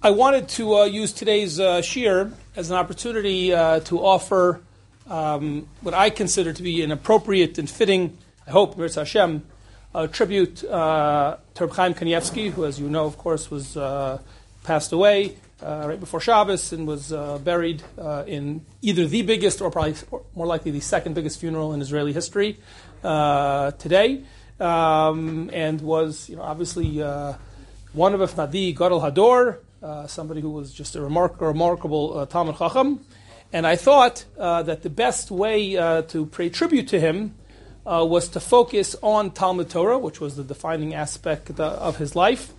I wanted to use today's shiur as an opportunity to offer what I consider to be an appropriate and fitting, I hope, Mirz Hashem, tribute to Reb Chaim Kanievsky, who, as you know, of course, was passed away right before Shabbos and was buried in either the biggest or probably more likely the second biggest funeral in Israeli history today, and was, obviously one of, if not the, Gadol Hador, somebody who was just a remarkable Talmid Chacham. And I thought that the best way to pay tribute to him was to focus on Talmud Torah, which was the defining aspect of his life,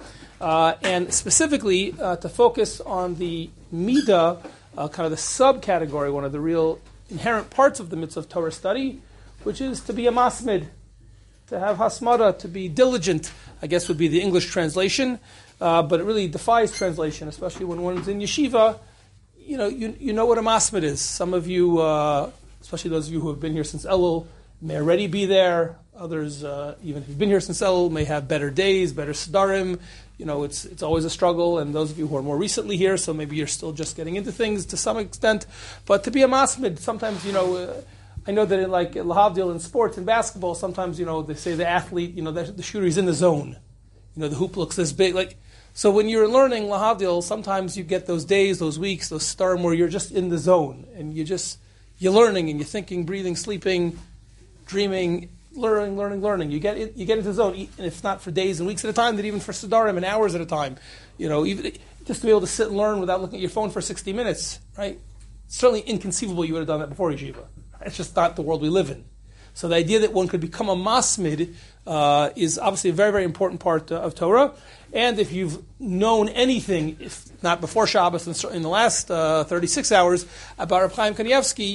and specifically to focus on the midah, kind of the subcategory, one of the real inherent parts of the mitzvah of Torah study, which is to be a masmid, to have hasmada, to be diligent, I guess would be the English translation, but it really defies translation, especially when one's in yeshiva. You know what a masmid is. Some of you, especially those of you who have been here since Elul, may already be there. Others, even if you've been here since Elul, may have better days, better sedarim. It's always a struggle. And those of you who are more recently here, so maybe you're still just getting into things to some extent. But to be a masmid, sometimes, I know that in like lahavdil in sports and basketball, sometimes, they say the athlete, the shooter is in the zone. The hoop looks this big. So when you're learning lahavdil, sometimes you get those days, those weeks, those stars where you're just in the zone. And you're learning and you're thinking, breathing, sleeping, dreaming, learning. You get into the zone, and if not for days and weeks at a time, then even for sedarim and hours at a time. Even just to be able to sit and learn without looking at your phone for 60 minutes, right? It's certainly inconceivable you would have done that before yeshiva. It's just not the world we live in. So the idea that one could become a masmid is obviously a very, very important part of Torah. And if you've known anything, if not before Shabbos and in the last 36 hours, about Reb Chaim Kanievsky,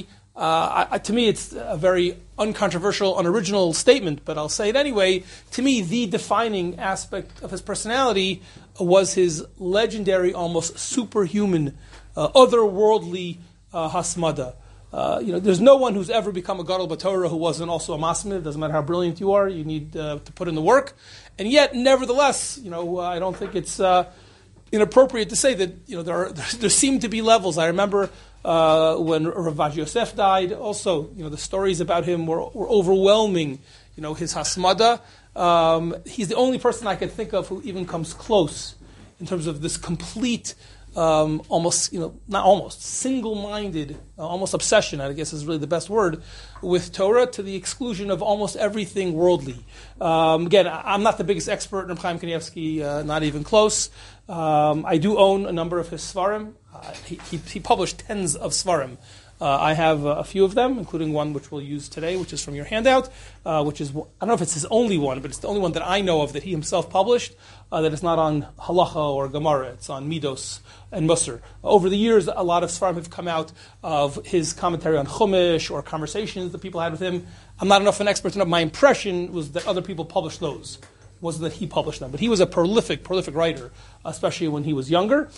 to me it's a very uncontroversial, unoriginal statement, but I'll say it anyway. To me, the defining aspect of his personality was his legendary, almost superhuman, otherworldly hasmada. There's no one who's ever become a Gadol B'Torah who wasn't also a masmid. It doesn't matter how brilliant you are, you need to put in the work. And yet, nevertheless, I don't think it's inappropriate to say that there seem to be levels. I remember when Rav Yosef died. Also, the stories about him were overwhelming. His hasmada. He's the only person I can think of who even comes close in terms of this complete. Single-minded, almost obsession, I guess is really the best word, with Torah to the exclusion of almost everything worldly. Again, I'm not the biggest expert in Reb Chaim Kanievsky, not even close. I do own a number of his svarim. He published tens of svarim. I have a few of them, including one which we'll use today, which is from your handout, which is, I don't know if it's his only one, but it's the only one that I know of that he himself published, that is not on halacha or gemara, it's on midos and musar. Over the years, a lot of svarim have come out of his commentary on Chumash or conversations that people had with him. I'm not enough an expert to know. My impression was that other people published those. Was that he published them. But he was a prolific writer, especially when he was younger.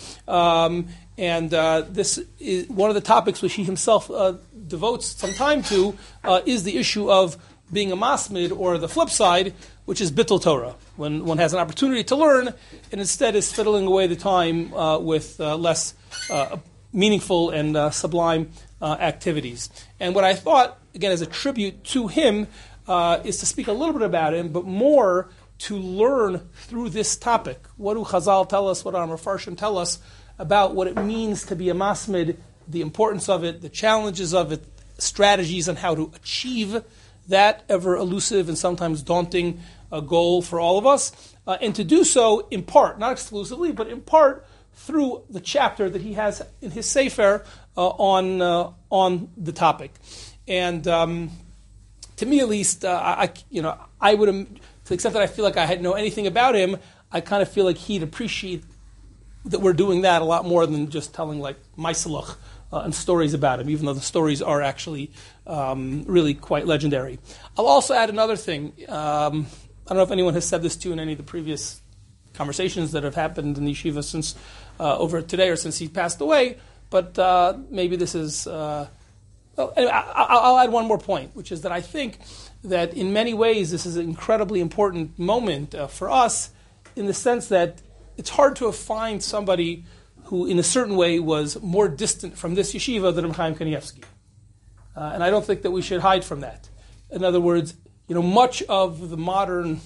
This is one of the topics which he himself devotes some time to, is the issue of being a masmid, or the flip side, which is bittul Torah, when one has an opportunity to learn, and instead is fiddling away the time with less meaningful and sublime activities. And what I thought, again, as a tribute to him, is to speak a little bit about him, but more to learn through this topic. What do Chazal tell us, what our Mefarshim tell us about what it means to be a masmid, the importance of it, the challenges of it, strategies on how to achieve that ever elusive and sometimes daunting goal for all of us, and to do so in part, not exclusively, but in part through the chapter that he has in his Sefer on the topic. And to me, at least, I would. To the extent that I feel like I hadn't know anything about him, I kind of feel like he'd appreciate that we're doing that a lot more than just telling like Maisalach and stories about him, even though the stories are actually really quite legendary. I'll also add another thing. I don't know if anyone has said this to you in any of the previous conversations that have happened in the yeshiva since over today or since he passed away, but maybe this is... Anyway, I'll add one more point, which is that I think that in many ways this is an incredibly important moment for us in the sense that it's hard to find somebody who in a certain way was more distant from this yeshiva than Reb Chaim Kanievsky. And I don't think that we should hide from that. In other words, much of the modern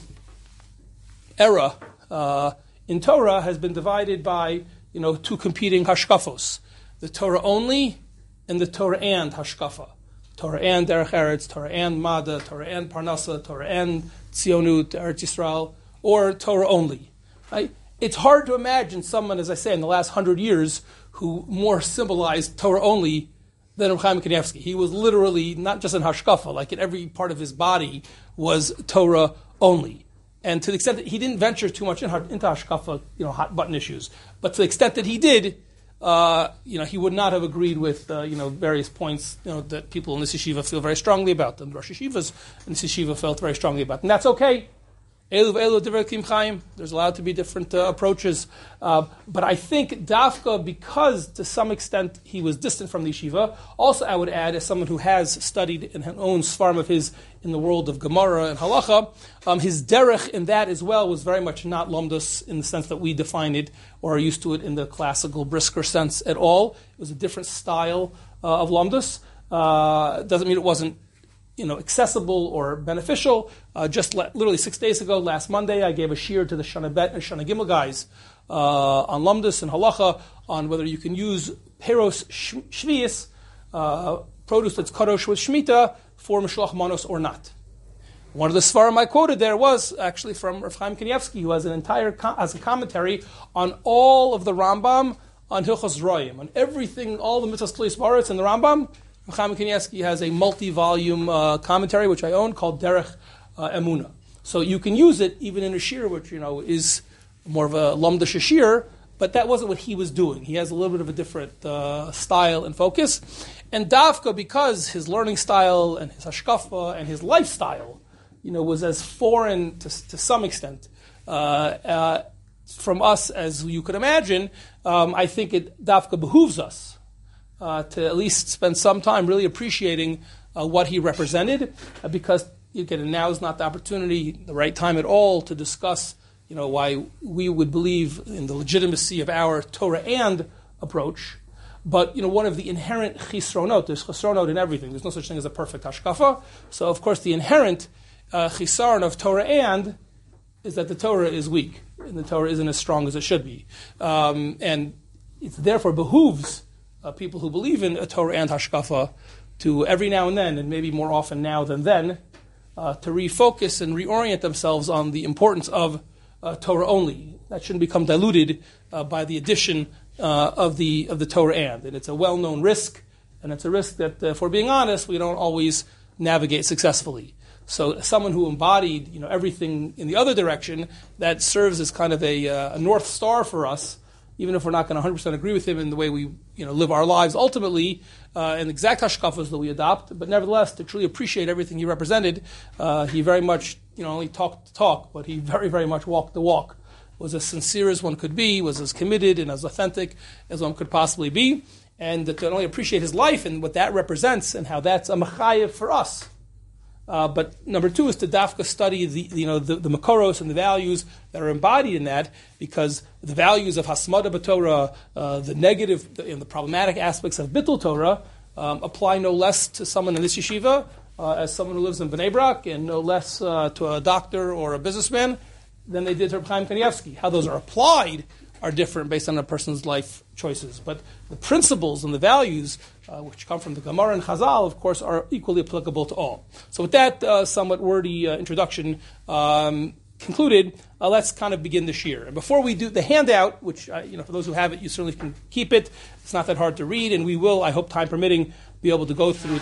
era in Torah has been divided by, two competing hashkafos. The Torah only and the Torah and hashkafa. Torah and Derech Eretz, Torah and Mada, Torah and Parnasa, Torah and Tzionut, Eretz Yisrael, or Torah only. Right? It's hard to imagine someone, as I say, in the last 100 years who more symbolized Torah only than Reb Chaim Kanievsky. He was literally, not just in hashkafa, like in every part of his body was Torah only. And to the extent that he didn't venture too much into hashkafa, hot button issues, but to the extent that he did, he would not have agreed with, various points, that people in this yeshiva feel very strongly about, and Rosh Yeshivas in this yeshiva felt very strongly about. And that's okay. There's allowed to be different approaches. But I think Dafka, because to some extent he was distant from the yeshiva, also I would add, as someone who has studied and owns farm of his in the world of Gemara and Halacha, his derech in that as well was very much not lomdus in the sense that we define it or are used to it in the classical brisker sense at all. It was a different style of lomdus. Doesn't mean it wasn't accessible or beneficial. Literally 6 days ago, last Monday, I gave a shiur to the Shana Bet and Shana Gimel guys on Lamdus and Halacha on whether you can use Peros Shvius, produce that's kadosh with Shemitah, for Mishloach Manos or not. One of the Svarim I quoted there was actually from Rav Chaim Kanievsky, who has an entire as a commentary on all of the Rambam on Hilchos Royim, on everything, all the Mitzvahs Tluis Baritz and the Rambam. Rav Chaim Kanievsky has a multi-volume commentary, which I own, called Derech Emuna. So you can use it even in a shir, which is more of a lamdash shir, but that wasn't what he was doing. He has a little bit of a different style and focus. And Davka, because his learning style and his hashkafa and his lifestyle, was as foreign to some extent from us as you could imagine, I think it Davka behooves us to at least spend some time really appreciating what he represented, because now is not the opportunity, the right time at all to discuss, why we would believe in the legitimacy of our Torah and approach. But, one of the inherent chisronot, there's chisronot in everything. There's no such thing as a perfect hashkafa. So, of course, the inherent chisaron of Torah and is that the Torah is weak, and the Torah isn't as strong as it should be. And it therefore behooves people who believe in a Torah and hashkafa to every now and then, and maybe more often now than then, to refocus and reorient themselves on the importance of Torah only. That shouldn't become diluted by the addition of the Torah and it's a well-known risk, and it's a risk that, if we're being honest, we don't always navigate successfully. So, someone who embodied, everything in the other direction, that serves as kind of a north star for us, even if we're not going to 100% agree with him in the way we, live our lives ultimately, and exact hashkafas that we adopt. But nevertheless, to truly appreciate everything he represented, he very much, only talked the talk, but he very, very much walked the walk. Was as sincere as one could be, was as committed and as authentic as one could possibly be, and to not only appreciate his life and what that represents and how that's a mechayev for us. But number two is to dafka study the makoros and the values that are embodied in that, because the values of hasmada b'Torah, the negative and the problematic aspects of bittul Torah, apply no less to someone in this yeshiva as someone who lives in Bnei Brak, and no less to a doctor or a businessman than they did to Reb Chaim Kanievsky. How those are applied are different based on a person's life choices. But the principles and the values, which come from the Gemara and Chazal, of course, are equally applicable to all. So with that somewhat wordy introduction concluded, let's kind of begin the shiur. And before we do the handout, which, for those who have it, you certainly can keep it. It's not that hard to read, and we will, I hope, time permitting, be able to go through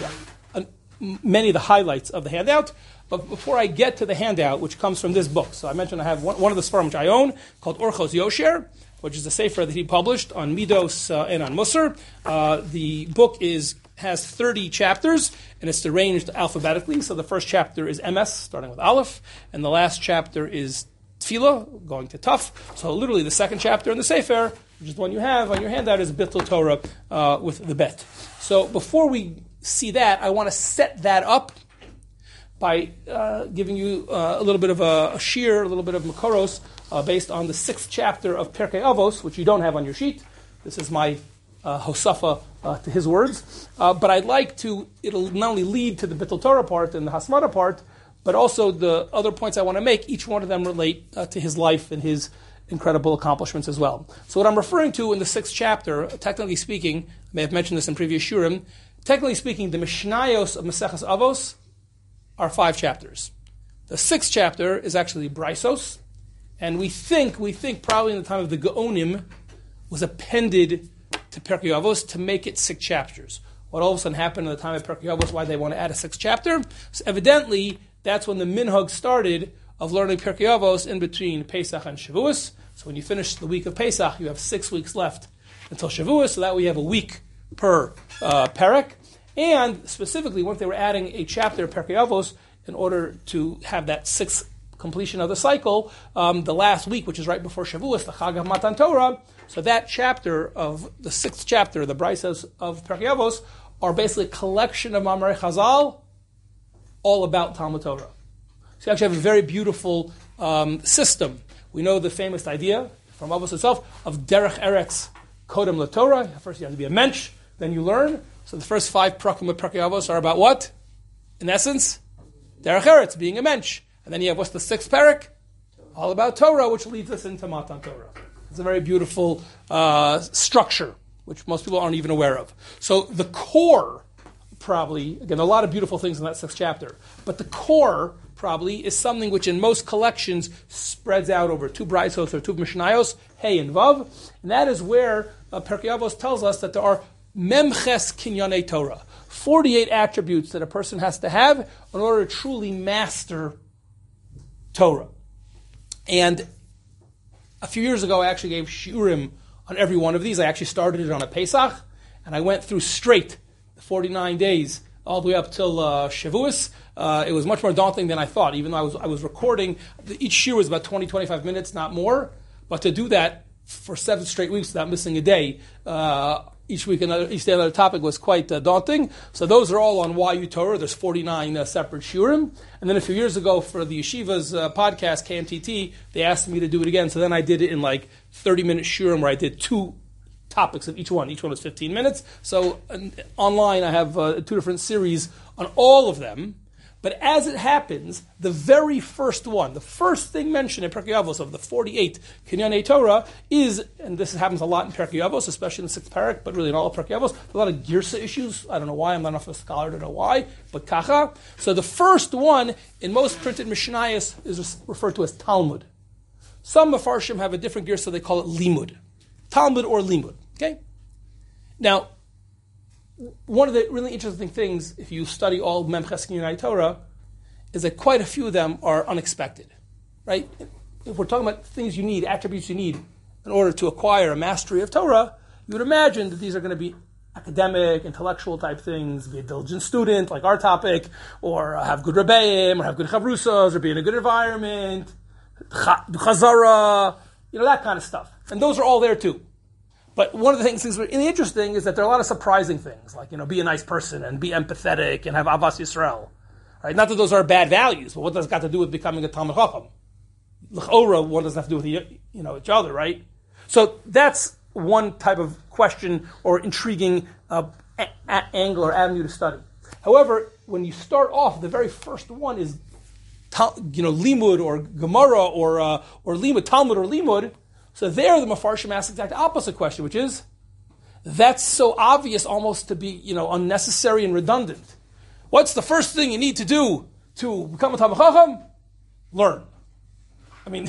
many of the highlights of the handout. But before I get to the handout, which comes from this book, so I mentioned I have one of the Sfarim which I own, called Orchos Yosher, which is a sefer that he published on Midos and on Musar. The book has 30 chapters, and it's arranged alphabetically. So the first chapter is MS, starting with Aleph, and the last chapter is Tefillah, going to Taf. So literally the second chapter in the sefer, which is the one you have on your handout, is Bittul Torah with the bet. So before we see that, I want to set that up by giving you a little bit of a shiur, a little bit of makoros, based on the 6th chapter of Pirkei Avos, which you don't have on your sheet. This is my hosafa to his words. But I'd like to, it'll not only lead to the Bittul Torah part and the Hasmada part, but also the other points I want to make, each one of them relate to his life and his incredible accomplishments as well. So what I'm referring to in the 6th chapter, technically speaking, I may have mentioned this in previous shurim, technically speaking, the Mishnayos of Maseches Avos are 5 chapters. The 6th chapter is actually Braisos, and we think probably in the time of the Gaonim was appended to Pirkei Avos to make it 6 chapters. What all of a sudden happened at the time of Pirkei Avos, why they want to add a 6th chapter? So evidently, that's when the minhag started of learning Pirkei Avos in between Pesach and Shavuos. So when you finish the week of Pesach, you have 6 weeks left until Shavuos, so that way you have a week per perek. And specifically, once they were adding a chapter of Pirkei Avos, in order to have that 6th completion of the cycle, the last week, which is right before Shavuos, the Chag of Matan Torah, so that chapter of the 6th chapter, the Braisos of Pirkei Avos, are basically a collection of Mamarei Chazal, all about Talmud Torah. So you actually have a very beautiful system. We know the famous idea from Avos itself of Derech Eretz Kodem LaTorah. First you have to be a mensch, then you learn. So the first 5 prakim of Pirkei Avos are about what? In essence, Derech Eretz, being a mensch. And then you have what's the 6th parak? All about Torah, which leads us into Matan Torah. It's a very beautiful structure, which most people aren't even aware of. So the core, probably, again, a lot of beautiful things in that 6th chapter, but the core probably is something which in most collections spreads out over 2 Braisos or 2 Mishnayos, Hey and Vav, and that is where Pirkei Avos tells us that there are Memches Kinyanei Torah, 48 attributes that a person has to have in order to truly master Torah. And a few years ago, I actually gave shiurim on every one of these. I actually started it on a Pesach, and I went through straight the 49 days all the way up till Shavuos. It was much more daunting than I thought, even though I was recording. Each shiur was about 20, 25 minutes, not more. But to do that for 7 straight weeks without missing a day, each week, each day another topic was quite daunting. So those are all on YU Torah. There's 49 separate shiurim. And then a few years ago for the Yeshiva's podcast, KMTT, they asked me to do it again. So then I did it in like 30-minute shiurim where I did 2 topics of each one. Each one was 15 minutes. So online I have 2 different series on all of them. But as it happens, the very first one, the first thing mentioned in Pirkei Avos of the 48 Kinyanei Torah is, and this happens a lot in Pirkei Avos, especially in the 6th parak, but really in all of Pirkei Avos, a lot of Girsa issues. I don't know why, I'm not enough of a scholar to know why, but Kacha. So the first one in most printed Mishnayos is referred to as Talmud. Some Mefarshim have a different Girsa, they call it Limud. Talmud or Limud. Okay? Now, one of the really interesting things, if you study all Memches Kinyanei Torah, is that quite a few of them are unexpected, right? If we're talking about things you need, attributes you need in order to acquire a mastery of Torah, you would imagine that these are going to be academic, intellectual type things, be a diligent student, like our topic, or have good rebbeim, or have good chavrusas, or be in a good environment, chazara, that kind of stuff. And those are all there too. But one of the things that's really interesting is that there are a lot of surprising things, like, be a nice person and be empathetic and have Avas Yisrael. Right? Not that those are bad values, but what does it got to do with becoming a Talmid Chacham? L'chora, what does that have to do with each other, right? So that's one type of question or intriguing angle or avenue to study. However, when you start off, the very first one is Limud or Gemara or Limud, Talmud or Limud. So there, the Mefarshim asks the exact opposite question, which is, that's so obvious almost to be, unnecessary and redundant. What's the first thing you need to do to become a Talmid Chacham? Learn. I mean,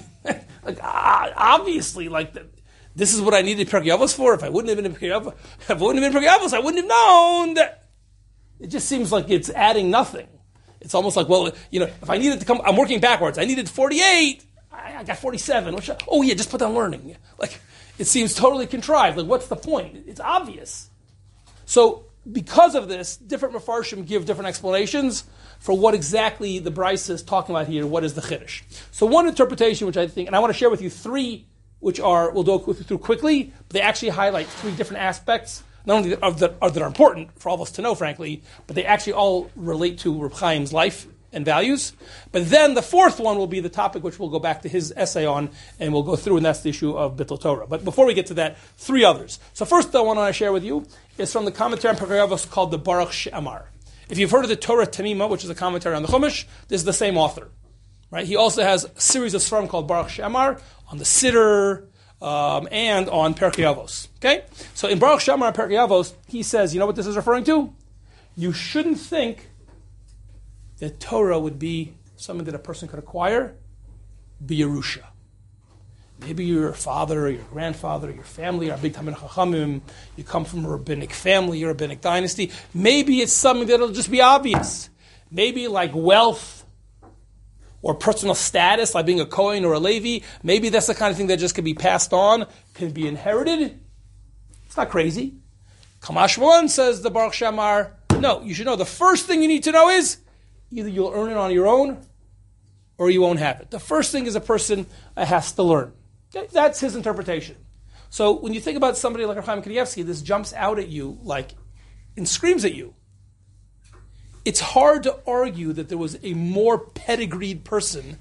obviously, this is what I needed Pirkei Avos for. If I wouldn't have been in Pirkei Avos, I wouldn't have known that. It just seems like it's adding nothing. It's almost like, if I needed to come, I'm working backwards. I needed 48. I got 47. Just put down learning. It seems totally contrived. What's the point? It's obvious. So, because of this, different Mefarshim give different explanations for what exactly the Bryce is talking about here. What is the Chiddush? So, one interpretation, which I think, and I want to share with you 3, which we'll go through quickly, but they actually highlight 3 different aspects, not only that are important for all of us to know, frankly, but they actually all relate to Reb Chaim's life and values. But then the fourth one will be the topic which we'll go back to his essay on, and we'll go through, and that's the issue of Bittul Torah. But before we get to that, three others. So first the one I want to share with you is from the commentary on Pirkei Avos called the Baruch She'amar. If you've heard of the Torah Tamima, which is a commentary on the Chumash, this is the same author. Right? He also has a series of sfarim called Baruch She'amar on the Siddur, and on Pirkei Avos. Okay? So in Baruch She'amar on Pirkei Avos, he says, you know what this is referring to? You shouldn't think that Torah would be something that a person could acquire, be Yerusha. Maybe your father or your grandfather or your family are big Talmidei Chachamim, you come from a rabbinic family, a rabbinic dynasty. Maybe it's something that'll just be obvious. Maybe like wealth, or personal status, like being a Kohen or a Levi. Maybe that's the kind of thing that just can be passed on, can be inherited. It's not crazy. Kamash Malon says the Baruch She'amar, no, you should know the first thing you need to know is either you'll earn it on your own or you won't have it. The first thing is a person has to learn. Okay? That's his interpretation. So when you think about somebody like Rav Chaim Kanievsky, this jumps out at you and screams at you. It's hard to argue that there was a more pedigreed person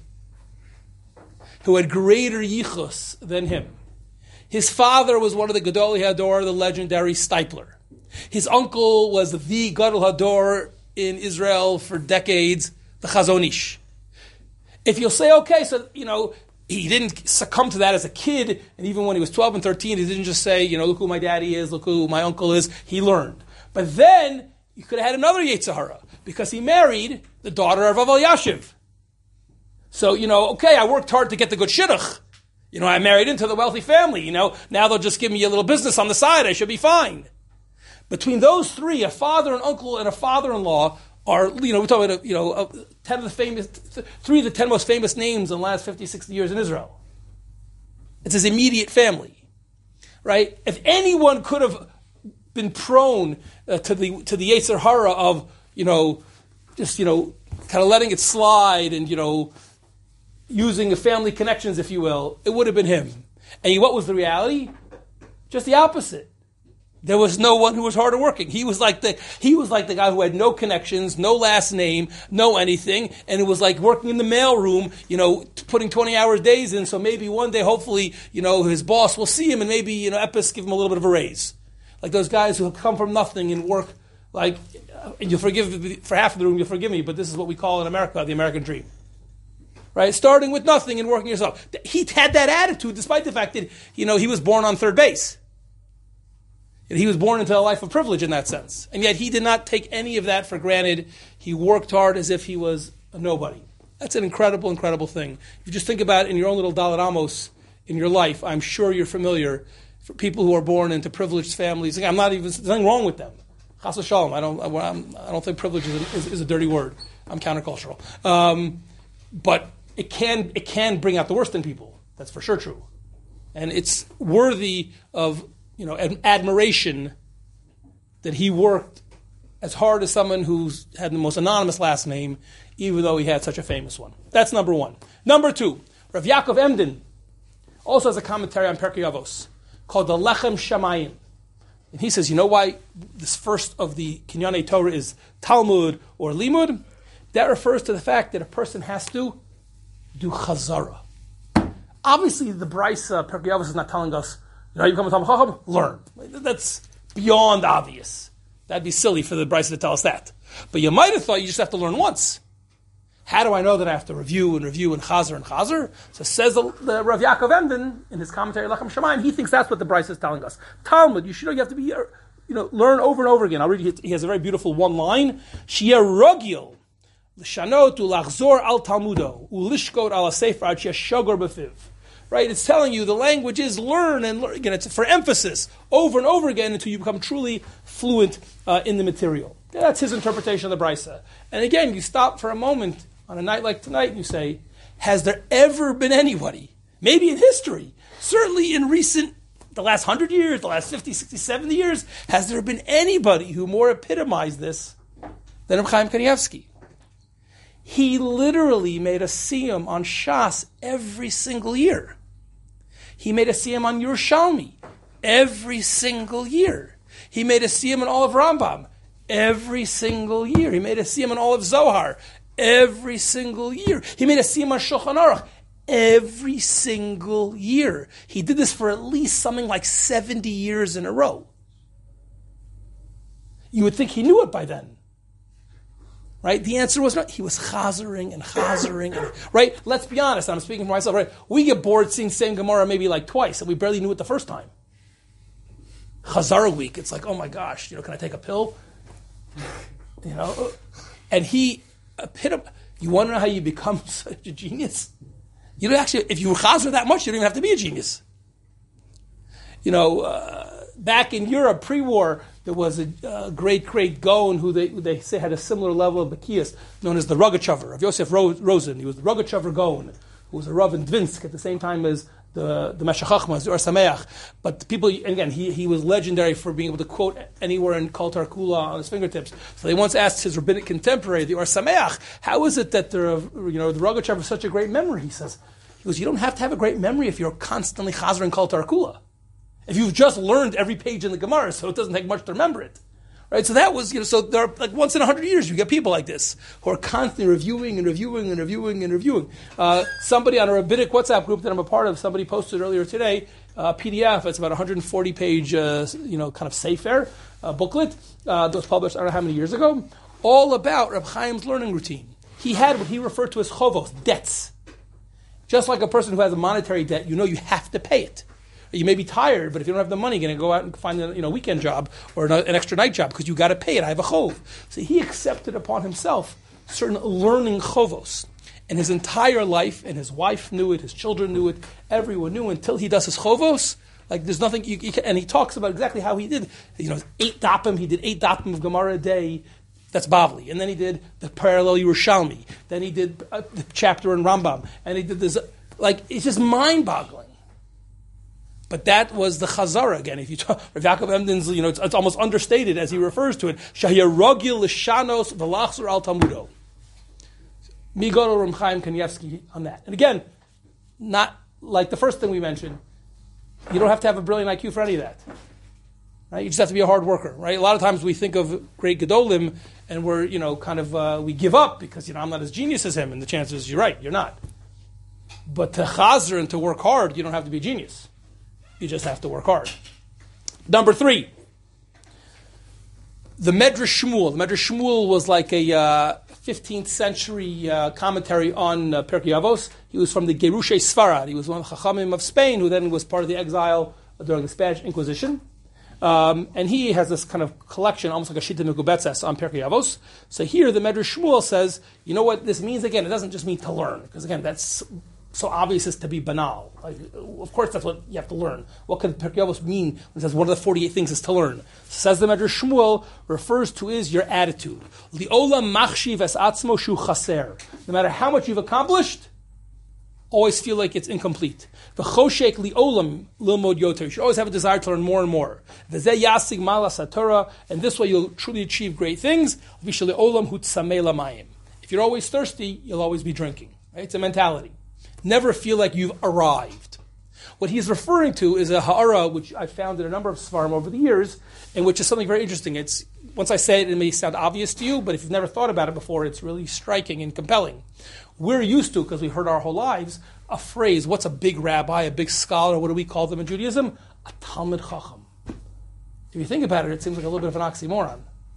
who had greater yichus than him. His father was one of the Gadolei Hador, the legendary Steipler. His uncle was the Gadol Hador in Israel for decades, the Chazon Ish. If you'll say, okay, so, he didn't succumb to that as a kid, and even when he was 12 and 13, he didn't just say, look who my daddy is, look who my uncle is. He learned. But then, you could have had another Yetzer Hara, because he married the daughter of Rav Elyashiv. So, okay, I worked hard to get the good shidduch. I married into the wealthy family. Now they'll just give me a little business on the side. I should be fine. Between those three, a father, an uncle, and a father-in-law are, we're talking about, 3 of the 10 most famous names in the last 50, 60 years in Israel. It's his immediate family, right? If anyone could have been prone to the Yetzer Hara of, kind of letting it slide and, using the family connections, if you will, it would have been him. And what was the reality? Just the opposite. There was no one who was harder working. He was like the guy who had no connections, no last name, no anything, and it was like working in the mailroom, putting 20 hours days in, so maybe one day, hopefully, his boss will see him and maybe, Epis give him a little bit of a raise. Like those guys who come from nothing and work and you'll forgive, for half of the room, you'll forgive me, but this is what we call in America the American dream. Right? Starting with nothing and working yourself. He had that attitude despite the fact that, he was born on third base. And he was born into a life of privilege in that sense. And yet he did not take any of that for granted. He worked hard as if he was a nobody. That's an incredible, incredible thing. If you just think about it in your own little Dalet Amos in your life, I'm sure you're familiar for people who are born into privileged families. There's nothing wrong with them. Chas v'shalom. I don't think privilege is a dirty word. I'm countercultural. But it can bring out the worst in people. That's for sure true. And it's worthy of admiration that he worked as hard as someone who's had the most anonymous last name, even though he had such a famous one. That's number one. Number two, Rav Yaakov Emden also has a commentary on Pirkei Avos called the Lechem Shamayim. And he says, you know why this first of the Kinyanei Torah is Talmud or Limud? That refers to the fact that a person has to do Chazara. Obviously, the Brisa, Pirkei Avos, is not telling us, you become a Talmid Chacham, learn. That's beyond obvious. That'd be silly for the Brisa to tell us that. But you might have thought you just have to learn once. How do I know that I have to review and chazer? So says the Rav Yaakov Emden in his commentary Lechem Shamayim, he thinks that's what the Brisa is telling us. Talmud, you have to be, learn over and over again. I'll read you. He has a very beautiful one line. Shia rogil l'shanot ulachzor al talmudo ulishkot al sefer ad sheshogor b'fiv. Right? It's telling you the language is learn and learn. Again, it's for emphasis over and over again until you become truly fluent in the material. That's his interpretation of the Brisa. And again, you stop for a moment on a night like tonight and you say, has there ever been anybody, maybe in history, certainly in the last 100 years, the last 50, 60, 70 years, has there been anybody who more epitomized this than Reb Chaim Kanievsky? He literally made a siyum on Shas every single year. He made a siyum on Yerushalmi every single year. He made a siyum on all of Rambam every single year. He made a siyum on all of Zohar every single year. He made a Siman Shulchan Aruch every single year. He did this for at least something like 70 years in a row. You would think he knew it by then. Right? The answer was not. He was chazering and chazering. Right? Let's be honest. I'm speaking for myself. Right? We get bored seeing the same Gemara maybe like twice, and we barely knew it the first time. Chazar week. It's like, oh my gosh, can I take a pill? And he you want to know how you become such a genius? You don't actually, if you chazer that much, you don't even have to be a genius. Back in Europe, pre-war, there was a great Gaon who they say had a similar level of Bakiyas, known as the Rogachover, of Yosef Rosen. He was the Rogachover Gaon, who was a Rav in Dvinsk at the same time as the Meshech Chochmah, the Or Sameach. But people, again, he was legendary for being able to quote anywhere in Kol Tar Kula on his fingertips. So they once asked his rabbinic contemporary, the Or Sameach, how is it that the Rogachover has such a great memory? He goes, you don't have to have a great memory if you're constantly chazering Kol Tar Kula. If you've just learned every page in the Gemara, so it doesn't take much to remember it. Right? So that was, so there are, like once in 100 years, you get people like this who are constantly reviewing and reviewing and reviewing and reviewing. Somebody on a rabbinic WhatsApp group that I'm a part of, somebody posted earlier today, PDF, it's about 140 page, kind of Sefer booklet, that was published I don't know how many years ago, all about Reb Chaim's learning routine. He had what he referred to as chovos, debts. Just like a person who has a monetary debt, you have to pay it. You may be tired, but if you don't have the money, you're going to go out and find a weekend job or an extra night job because you got to pay it. I have a chov. So he accepted upon himself certain learning chovos. And his entire life, and his wife knew it, his children knew it, everyone knew until he does his chovos. Like there's nothing, and he talks about exactly how he did. 8 dapim, he did 8 dapim of Gemara a day. That's Bavli. And then he did the parallel Yerushalmi. Then he did the chapter in Rambam. And he did this, it's just mind-boggling. But that was the Chazara again. If you talk, Rav Yaakov Emden's, it's almost understated as he refers to it. Shahir Rogil Lishanos V'Lachzor Al Talmudo. Migoro Reb Chaim Kanievsky on that. And again, not like the first thing we mentioned. You don't have to have a brilliant IQ for any of that. Right? You just have to be a hard worker. Right? A lot of times we think of great Gedolim and we're, we give up because, I'm not as genius as him. And the chances you're right, you're not. But to chazer and to work hard, you don't have to be a genius. You just have to work hard. Number 3, the Medrash Shmuel. The Medrash Shmuel was like a 15th century commentary on Pirkei Avos. He was from the Gerushay Sfarad. He was one of the Chachamim of Spain, who then was part of the exile during the Spanish Inquisition. And he has this kind of collection, almost like a Shita Mekubetzes on Pirkei Avos. So here the Medrash Shmuel says, you know what this means again? It doesn't just mean to learn, because again, that's so obvious as to be banal. Of course, that's what you have to learn. What could Pirkei Avos mean when it says one of the 48 things is to learn? Says the Medrash Shmuel, refers to is your attitude. Li'olam machshiv es atzmo shu chaser. No matter how much you've accomplished, always feel like it's incomplete. V'choshek li'olam lilmod yoter. You should always have a desire to learn more and more. V'zeh yasig malas haTorah, and this way you'll truly achieve great things. V'shel li'olam hutzamei lamayim. If you're always thirsty, you'll always be drinking. Right? It's a mentality. Never feel like you've arrived. What he's referring to is a ha'ara, which I found in a number of svarim over the years, and which is something very interesting. It's once I say it, it may sound obvious to you, but if you've never thought about it before, it's really striking and compelling. We're used to, because we've heard our whole lives, a phrase, what's a big rabbi, a big scholar, what do we call them in Judaism? A Talmid Chacham. If you think about it, it seems like a little bit of an oxymoron.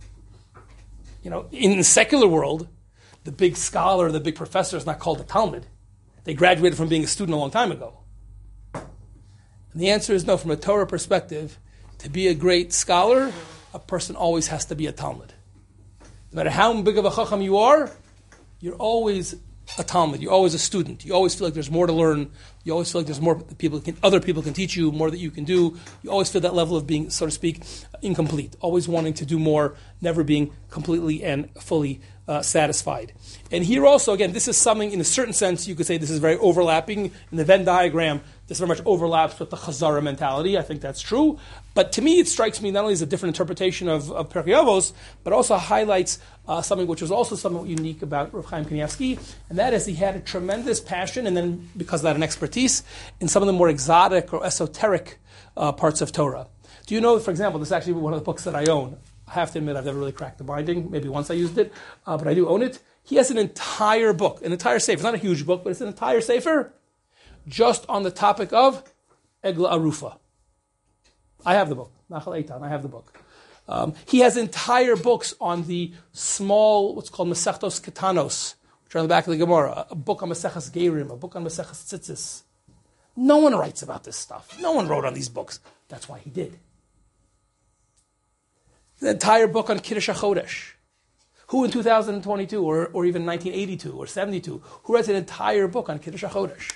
In the secular world, the big scholar, the big professor is not called a Talmid. They graduated from being a student a long time ago. And the answer is no. From a Torah perspective, to be a great scholar, a person always has to be a Talmud. No matter how big of a Chacham you are, you're always a Talmud. You're always a student. You always feel like there's more to learn. You always feel like there's more other people can teach you, more that you can do. You always feel that level of being, so to speak, incomplete. Always wanting to do more, never being completely and fully satisfied. And here also, again, this is something, in a certain sense, you could say this is very overlapping. In the Venn diagram, this very much overlaps with the Chazara mentality. I think that's true. But to me, it strikes me not only as a different interpretation of Pirkei Avos, but also highlights something which was also somewhat unique about Reb Chaim Kanievsky, and that is he had a tremendous passion, and then because of that, an expertise in some of the more exotic or esoteric parts of Torah. Do you know, for example, this is actually one of the books that I own. I have to admit I've never really cracked the binding. Maybe once I used it, but I do own it. He has an entire book, an entire sefer. It's not a huge book, but it's an entire sefer just on the topic of Egla Arufa. I have the book. Nachal Eitan, I have the book. He has entire books on the small, what's called Masechtos Ketanos, which are on the back of the Gemara, a book on Maseches Gerim, a book on Maseches Tzitzis. No one writes about this stuff. No one wrote on these books. That's why he did. The entire book on Kiddush HaChodesh. Who in 2022, or even 1982, or 72, who writes an entire book on Kiddush HaChodesh?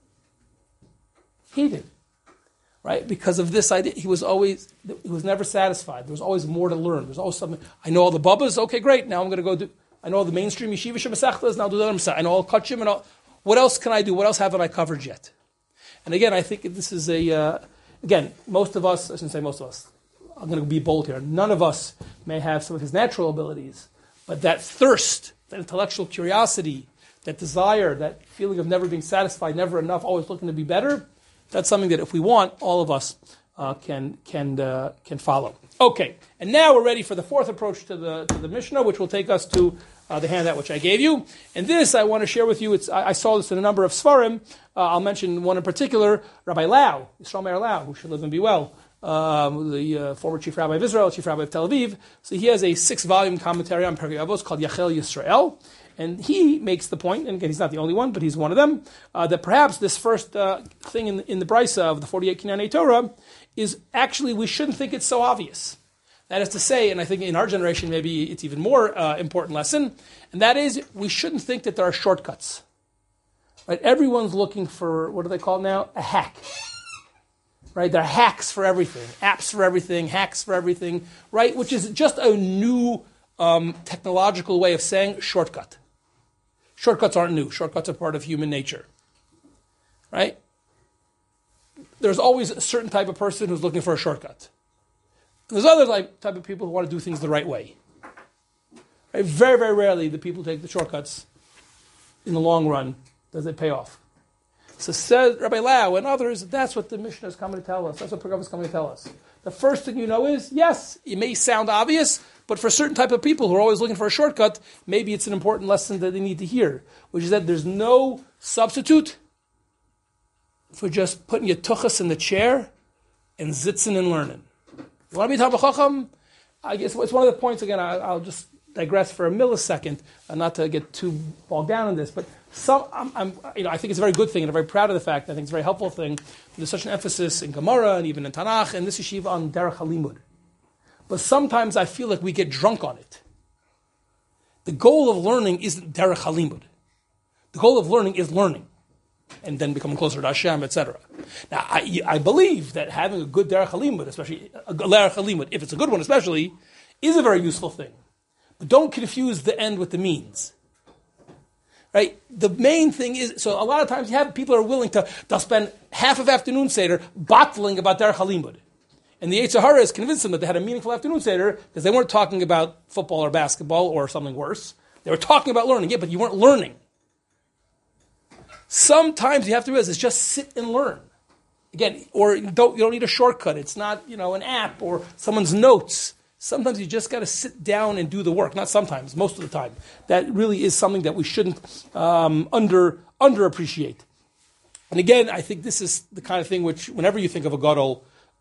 He did. Right? Because of this idea, he was never satisfied. There was always more to learn. There's always something. I know all the Bubbas. Okay, great. Now I'm going to go do. I know all the mainstream Yeshiva Shemesechtas. Now I'll do the other Masechtas. I know all Kachim and all. What else can I do? What else haven't I covered yet? And again, I think this is again, most of us. I shouldn't say most of us. I'm going to be bold here. None of us may have some of his natural abilities, but that thirst, that intellectual curiosity, that desire, that feeling of never being satisfied, never enough, always looking to be better. That's something that if we want, all of us can follow. Okay, and now we're ready for the fourth approach to the Mishnah, which will take us to the handout which I gave you. And this I want to share with you. I saw this in a number of Sfarim. I'll mention one in particular, Rabbi Lau, Yisrael Meir Lau, who should live and be well, the former chief rabbi of Israel, chief rabbi of Tel Aviv. So he has a 6-volume commentary on Pirkei Avos called Yachel Yisrael. And he makes the point, and again, he's not the only one, but he's one of them, that perhaps this first thing in the Brisa of the 48 Kinyanei Torah is actually, we shouldn't think it's so obvious. That is to say, and I think in our generation maybe it's even more important lesson, and that is, we shouldn't think that there are shortcuts. Right? Everyone's looking for, what do they call it now? A hack. Right? There are hacks for everything, apps for everything, hacks for everything, right? Which is just a new technological way of saying shortcut. Shortcuts aren't new. Shortcuts are part of human nature. Right? There's always a certain type of person who's looking for a shortcut. And there's other type of people who want to do things the right way. Right? Very, very rarely the people who take the shortcuts in the long run does it pay off. So says Rabbi Lau and others, that's what the Mishnah is coming to tell us. That's what Pirkei Avos is coming to tell us. The first thing you know is, yes, it may sound obvious, but for a certain type of people who are always looking for a shortcut, maybe it's an important lesson that they need to hear, which is that there's no substitute for just putting your tuchas in the chair and zitzing and learning. You want to be Talmid Chacham? I guess it's one of the points, again, I'll just digress for a millisecond, not to get too bogged down in this, but I think it's a very good thing, and I'm very proud of the fact, I think it's a very helpful thing, there's such an emphasis in Gemara and even in Tanakh and this yeshiva on Derech HaLimud. But sometimes I feel like we get drunk on it. The goal of learning isn't Derech HaLimud. The goal of learning is learning, and then becoming closer to Hashem, etc. Now, I believe that having a good Derech HaLimud, especially a Derech HaLimud, if it's a good one especially, is a very useful thing. But don't confuse the end with the means. Right? The main thing is, so a lot of times you have people who are willing they'll spend half of afternoon Seder battling about Derech HaLimud. And the Yetzer Hara has convinced them that they had a meaningful afternoon Seder because they weren't talking about football or basketball or something worse. They were talking about learning. Yeah, but you weren't learning. Sometimes you have to realize it's just sit and learn. Again, or you don't need a shortcut. It's not, an app or someone's notes. Sometimes you just got to sit down and do the work. Not sometimes, most of the time. That really is something that we shouldn't underappreciate. And again, I think this is the kind of thing which, whenever you think of a gadol,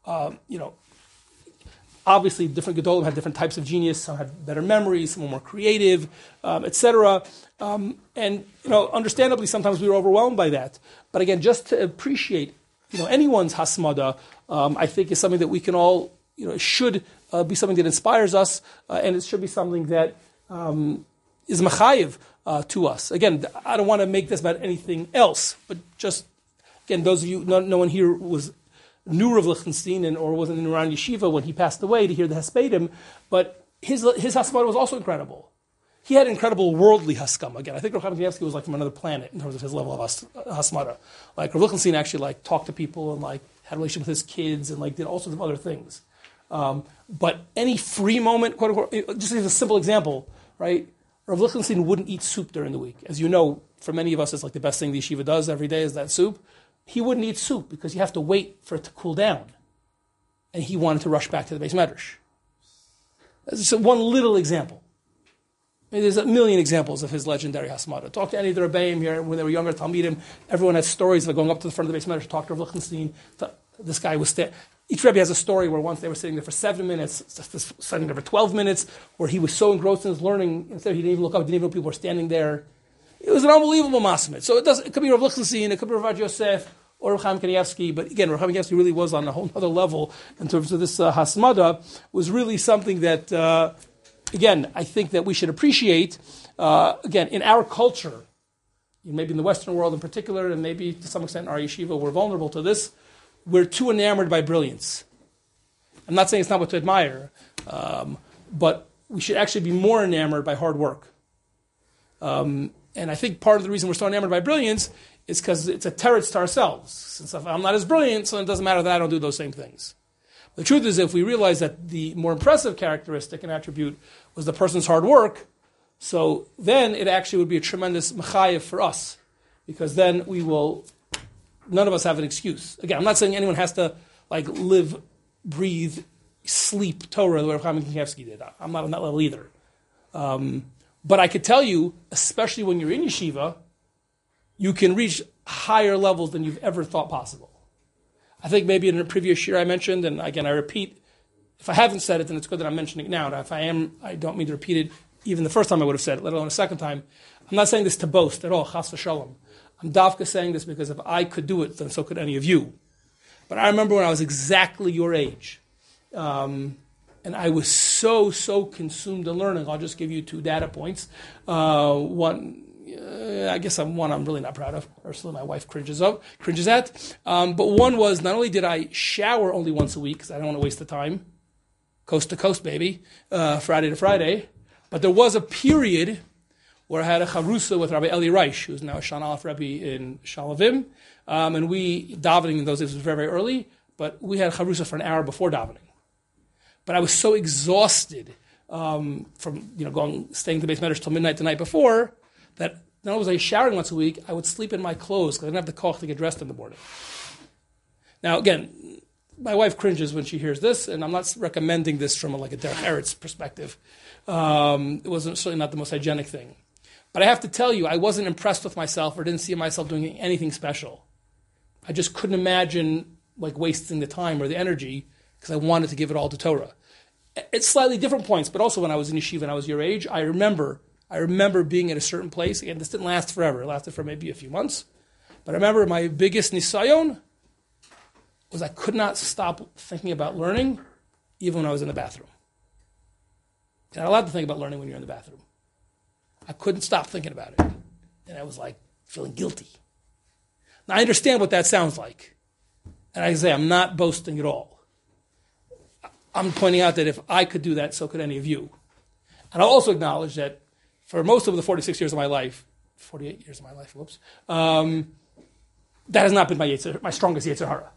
obviously different gadolim had different types of genius. Some had better memories, some were more creative, etc. And understandably, sometimes we were overwhelmed by that. But again, just to appreciate, anyone's hasmada, I think is something that we can all, should be something that inspires us, and it should be something that is machayev to us. Again, I don't want to make this about anything else, but just, again, those of you, no one here knew Rav Lichtenstein or wasn't in Iran Yeshiva when he passed away to hear the Hespedim, but his Haskama was also incredible. He had incredible worldly Haskama. Again, I think Rav Chaim Kanievsky was like from another planet in terms of his level of Hasmara. Like Rav Lichtenstein actually talked to people and had a relationship with his kids and did all sorts of other things. But any free moment, quote unquote, just as a simple example, right? Rav Lichtenstein wouldn't eat soup during the week. As you know, for many of us, it's the best thing the yeshiva does every day is that soup. He wouldn't eat soup because you have to wait for it to cool down. And he wanted to rush back to the Beis Medrash. That's just one little example. I mean, there's a million examples of his legendary Hasmada. Talk to any of the Rebbeim here when they were younger, Talmidim. Everyone has stories of going up to the front of the Beis Medrash to talk to Rav Lichtenstein. This guy was each Rebbe has a story where once they were sitting there for 7 minutes, sitting there for 12 minutes, where he was so engrossed in his learning, instead he didn't even look up, didn't even know people were standing there. It was an unbelievable Masamid. So it could be Rav Lichtenstein, it could be Rav Yosef, or Rav Chaim Kanievsky, but again, Rav Chaim Kanievsky really was on a whole other level in terms of this Hasmada, was really something that, again, I think that we should appreciate, again, in our culture, maybe in the Western world in particular, and maybe to some extent in our yeshiva, we're vulnerable to this. We're too enamored by brilliance. I'm not saying it's not what to admire, but we should actually be more enamored by hard work. And I think part of the reason we're so enamored by brilliance is because it's a teretz to ourselves. Since if I'm not as brilliant, so it doesn't matter that I don't do those same things. The truth is, if we realize that the more impressive characteristic and attribute was the person's hard work, so then it actually would be a tremendous mechayev for us, because then none of us have an excuse. Again, I'm not saying anyone has to live, breathe, sleep Torah the way Rav Chaim Kanievsky did. I'm not on that level either. But I could tell you, especially when you're in yeshiva, you can reach higher levels than you've ever thought possible. I think maybe in a previous year I mentioned, and again I repeat, if I haven't said it, then it's good that I'm mentioning it now. Now if I am, I don't mean to repeat it even the first time I would have said it, let alone a second time. I'm not saying this to boast at all, chas v'shalom. I'm dafka saying this because if I could do it, then so could any of you. But I remember when I was exactly your age, and I was so consumed in learning. I'll just give you 2 data points. One, I guess I'm really not proud of. Ursula, my wife, cringes at. But one was, not only did I shower only once a week, because I don't want to waste the time, coast to coast, baby, Friday to Friday, but there was a period where I had a charusa with Rabbi Eli Reich, who's now a Shan Aleph Rebbe in Shalavim, and davening in those days was very, very early, but we had charusa for an hour before davening. But I was so exhausted from staying to the Beis Medrash till midnight the night before that not only was I showering once a week, I would sleep in my clothes because I didn't have the koch to get dressed in the morning. Now, again, my wife cringes when she hears this, and I'm not recommending this from a Derech Eretz perspective. It wasn't certainly not the most hygienic thing. But I have to tell you, I wasn't impressed with myself or didn't see myself doing anything special. I just couldn't imagine wasting the time or the energy because I wanted to give it all to Torah. It's slightly different points, but also when I was in yeshiva and I was your age, I remember being at a certain place. Again, this didn't last forever. It lasted for maybe a few months. But I remember my biggest nisayon was I could not stop thinking about learning even when I was in the bathroom. You're not allowed to think about learning when you're in the bathroom. I couldn't stop thinking about it. And I was feeling guilty. Now I understand what that sounds like. And I say, I'm not boasting at all. I'm pointing out that if I could do that, so could any of you. And I'll also acknowledge that for most of the 48 years of my life, that has not been my strongest Yetzer Hara.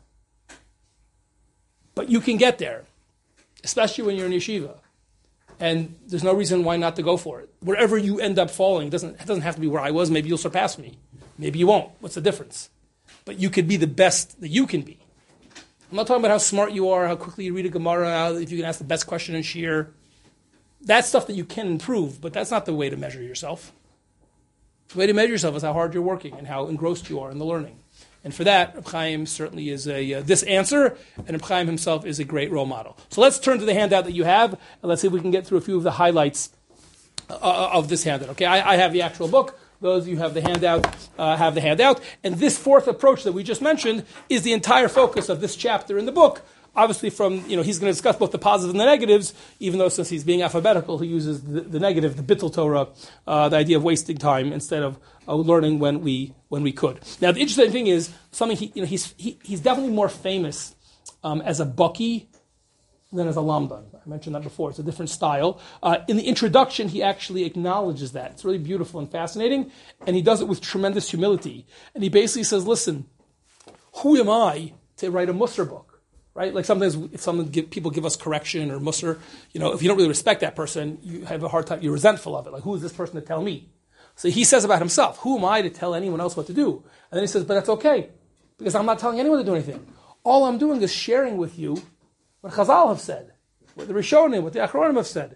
But you can get there, especially when you're in yeshiva. And there's no reason why not to go for it. Wherever you end up falling, it doesn't have to be where I was. Maybe you'll surpass me. Maybe you won't. What's the difference? But you could be the best that you can be. I'm not talking about how smart you are, how quickly you read a Gemara, if you can ask the best question in Shir. That's stuff that you can improve, but that's not the way to measure yourself. The way to measure yourself is how hard you're working and how engrossed you are in the learning. And for that, Reb Chaim certainly is this answer, and Reb Chaim himself is a great role model. So let's turn to the handout that you have, and let's see if we can get through a few of the highlights of this handout. Okay, I have the actual book. Those of you who have the handout. And this fourth approach that we just mentioned is the entire focus of this chapter in the book. Obviously he's going to discuss both the positives and the negatives, even though since he's being alphabetical, he uses the negative, the bittul Torah, the idea of wasting time instead of learning when we could. Now, the interesting thing is, he's definitely more famous as a baki than as a lamdan. I mentioned that before. It's a different style. In the introduction, he actually acknowledges that. It's really beautiful and fascinating, and he does it with tremendous humility. And he basically says, listen, who am I to write a Musar book? Right? Sometimes if people give us correction or Musar, if you don't really respect that person, you have a hard time, you're resentful of it. Who is this person to tell me? So he says about himself, who am I to tell anyone else what to do? And then he says, but that's okay, because I'm not telling anyone to do anything. All I'm doing is sharing with you what Chazal have said, what the Rishonim, what the Achronim have said.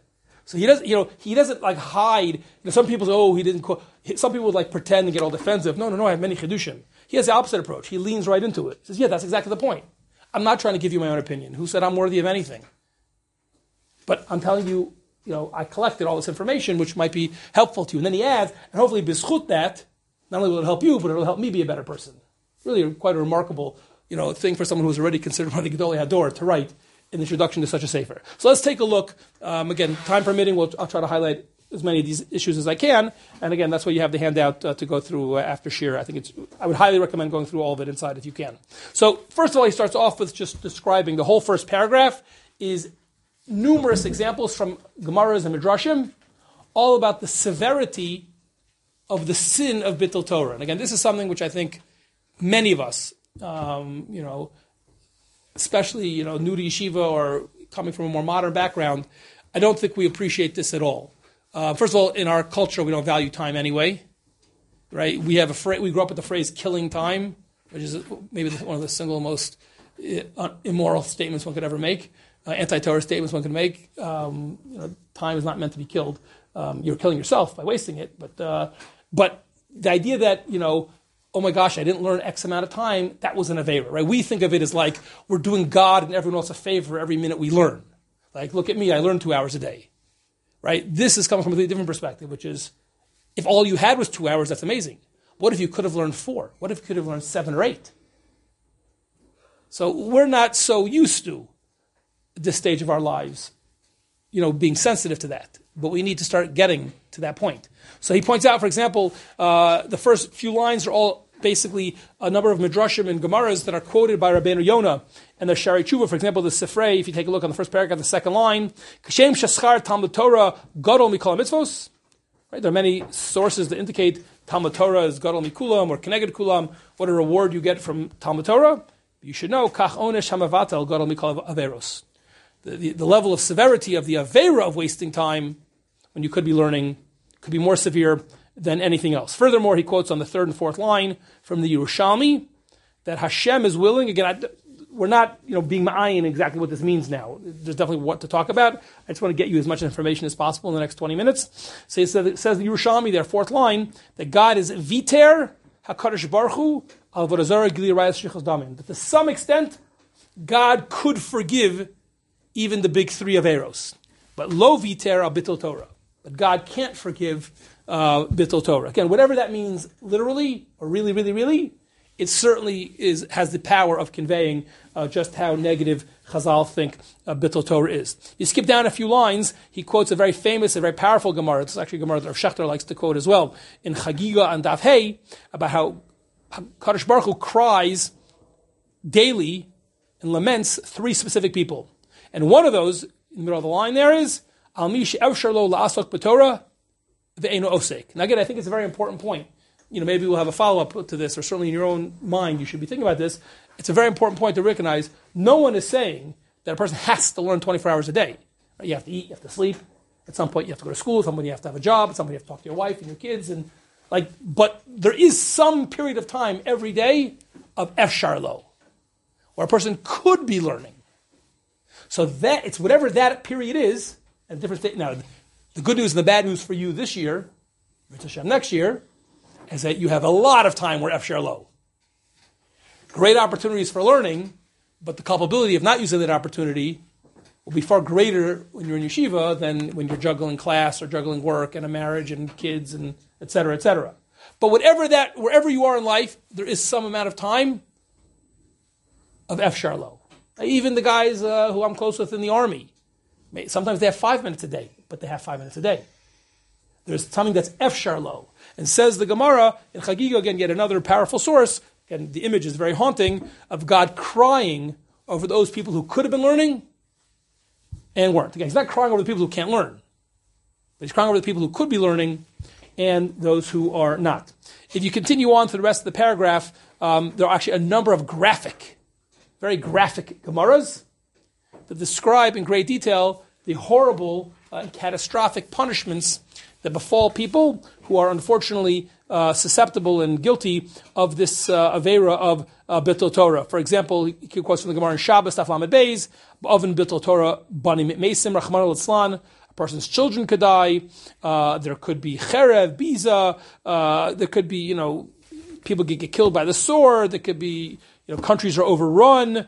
So he doesn't like hide. Some people say, oh, he didn't quote. Some people would like pretend and get all defensive. No, I have many chidushim. He has the opposite approach. He leans right into it. He says, yeah, that's exactly the point. I'm not trying to give you my own opinion. Who said I'm worthy of anything? But I'm telling you, I collected all this information, which might be helpful to you. And then he adds, and hopefully b'schut that, not only will it help you, but it will help me be a better person. Really quite a remarkable, thing for someone who's already considered one of the Gedolei Hador to write in the introduction to such a sefer. So let's take a look. Again, time permitting, I'll try to highlight as many of these issues as I can. And again, that's why you have the handout to go through after Shir. I would highly recommend going through all of it inside if you can. So first of all, he starts off with just describing the whole first paragraph is numerous examples from Gemaras and Midrashim, all about the severity of the sin of Bittul Torah. And again, this is something which I think many of us, especially, new to yeshiva or coming from a more modern background, I don't think we appreciate this at all. First of all, in our culture, we don't value time anyway, right? We grew up with the phrase "killing time," which is maybe one of the single most immoral statements one could ever make, anti-Torah statements one could make. Time is not meant to be killed. You're killing yourself by wasting it. But the idea that oh my gosh, I didn't learn X amount of time, that was an aveira, right? We think of it as like we're doing God and everyone else a favor every minute we learn. Like, look at me, I learn 2 hours a day. Right? This is coming from a completely different perspective, which is, if all you had was 2 hours, that's amazing. What if you could have learned 4? What if you could have learned 7 or 8? So we're not so used to this stage of our lives, being sensitive to that. But we need to start getting to that point. So he points out, for example, the first few lines are all basically a number of midrashim and gemaras that are quoted by Rabbeinu Yonah and the Shari Tshuva. For example, the Sifrei, if you take a look on the first paragraph, the second line, Kashem Shaschar Talmud Torah Gadol Mikol Mitzvos. Right? There are many sources that indicate Talmud Torah is Gadol Mikulam or Keneged Kulam. What a reward you get from Talmud Torah. You should know Kach Onesh Hamavatel Gadol Mikol Averos. The level of severity of the avera of wasting time when you could be learning could be more severe than anything else. Furthermore, he quotes on the third and fourth line from the Yerushalmi that Hashem is willing. Again, we're not being ma'ayin exactly what this means now. There's definitely what to talk about. I just want to get you as much information as possible in the next 20 minutes. So it says the Yerushalmi, their fourth line, that God is viter hakadosh baruch hu al vodazara gili rayas shlichus damim. That to some extent, God could forgive even the big 3 of Eros. But lo viter al bittul Torah. But God can't forgive bittul Torah. Again, whatever that means literally, or really, really, really, it certainly has the power of conveying just how negative Chazal think bittul Torah is. You skip down a few lines, he quotes a very famous, a very powerful Gemara. It's actually a Gemara that Rav Shechter likes to quote as well, in Chagiga and Daf Hey, about how Kadosh Baruch Hu cries daily and laments 3 specific people. And one of those, in the middle of the line there is, Al mi she'efshar lo la'asok b'Torah ve'eno osek. Now again, I think it's a very important point. Maybe we'll have a follow-up to this, or certainly in your own mind you should be thinking about this. It's a very important point to recognize. No one is saying that a person has to learn 24 hours a day. Right? You have to eat, you have to sleep. At some point you have to go to school, at some point you have to have a job, at some point you have to talk to your wife and your kids. But there is some period of time every day of efshar lo, where a person could be learning. So that it's whatever that period is, at a different state. Now, the good news and the bad news for you this year, next year, is that you have a lot of time where efshar lo. Great opportunities for learning, but the culpability of not using that opportunity will be far greater when you're in yeshiva than when you're juggling class or juggling work and a marriage and kids and et cetera, et cetera. But wherever you are in life, there is some amount of time of efshar lo. Even the guys who I'm close with in the army, sometimes they have 5 minutes a day, but they have 5 minutes a day. There's something that's efshar lo. And says the Gemara, in Chagiga, again, yet another powerful source, again, the image is very haunting, of God crying over those people who could have been learning and weren't. Again, he's not crying over the people who can't learn, but he's crying over the people who could be learning and those who are not. If you continue on to the rest of the paragraph, there are actually a number of very graphic Gemaras that describe in great detail the horrible and catastrophic punishments that befall people who are unfortunately susceptible and guilty of this avera of bittul Torah. For example, he quotes from the Gemara in Shabbos, Taf Lamed Beis, Oven bittul Torah, Bani Meisim, Rachmana Litzlan. A person's children could die. There could be cherev, biza. There could be, people get killed by the sword. There could be, countries are overrun.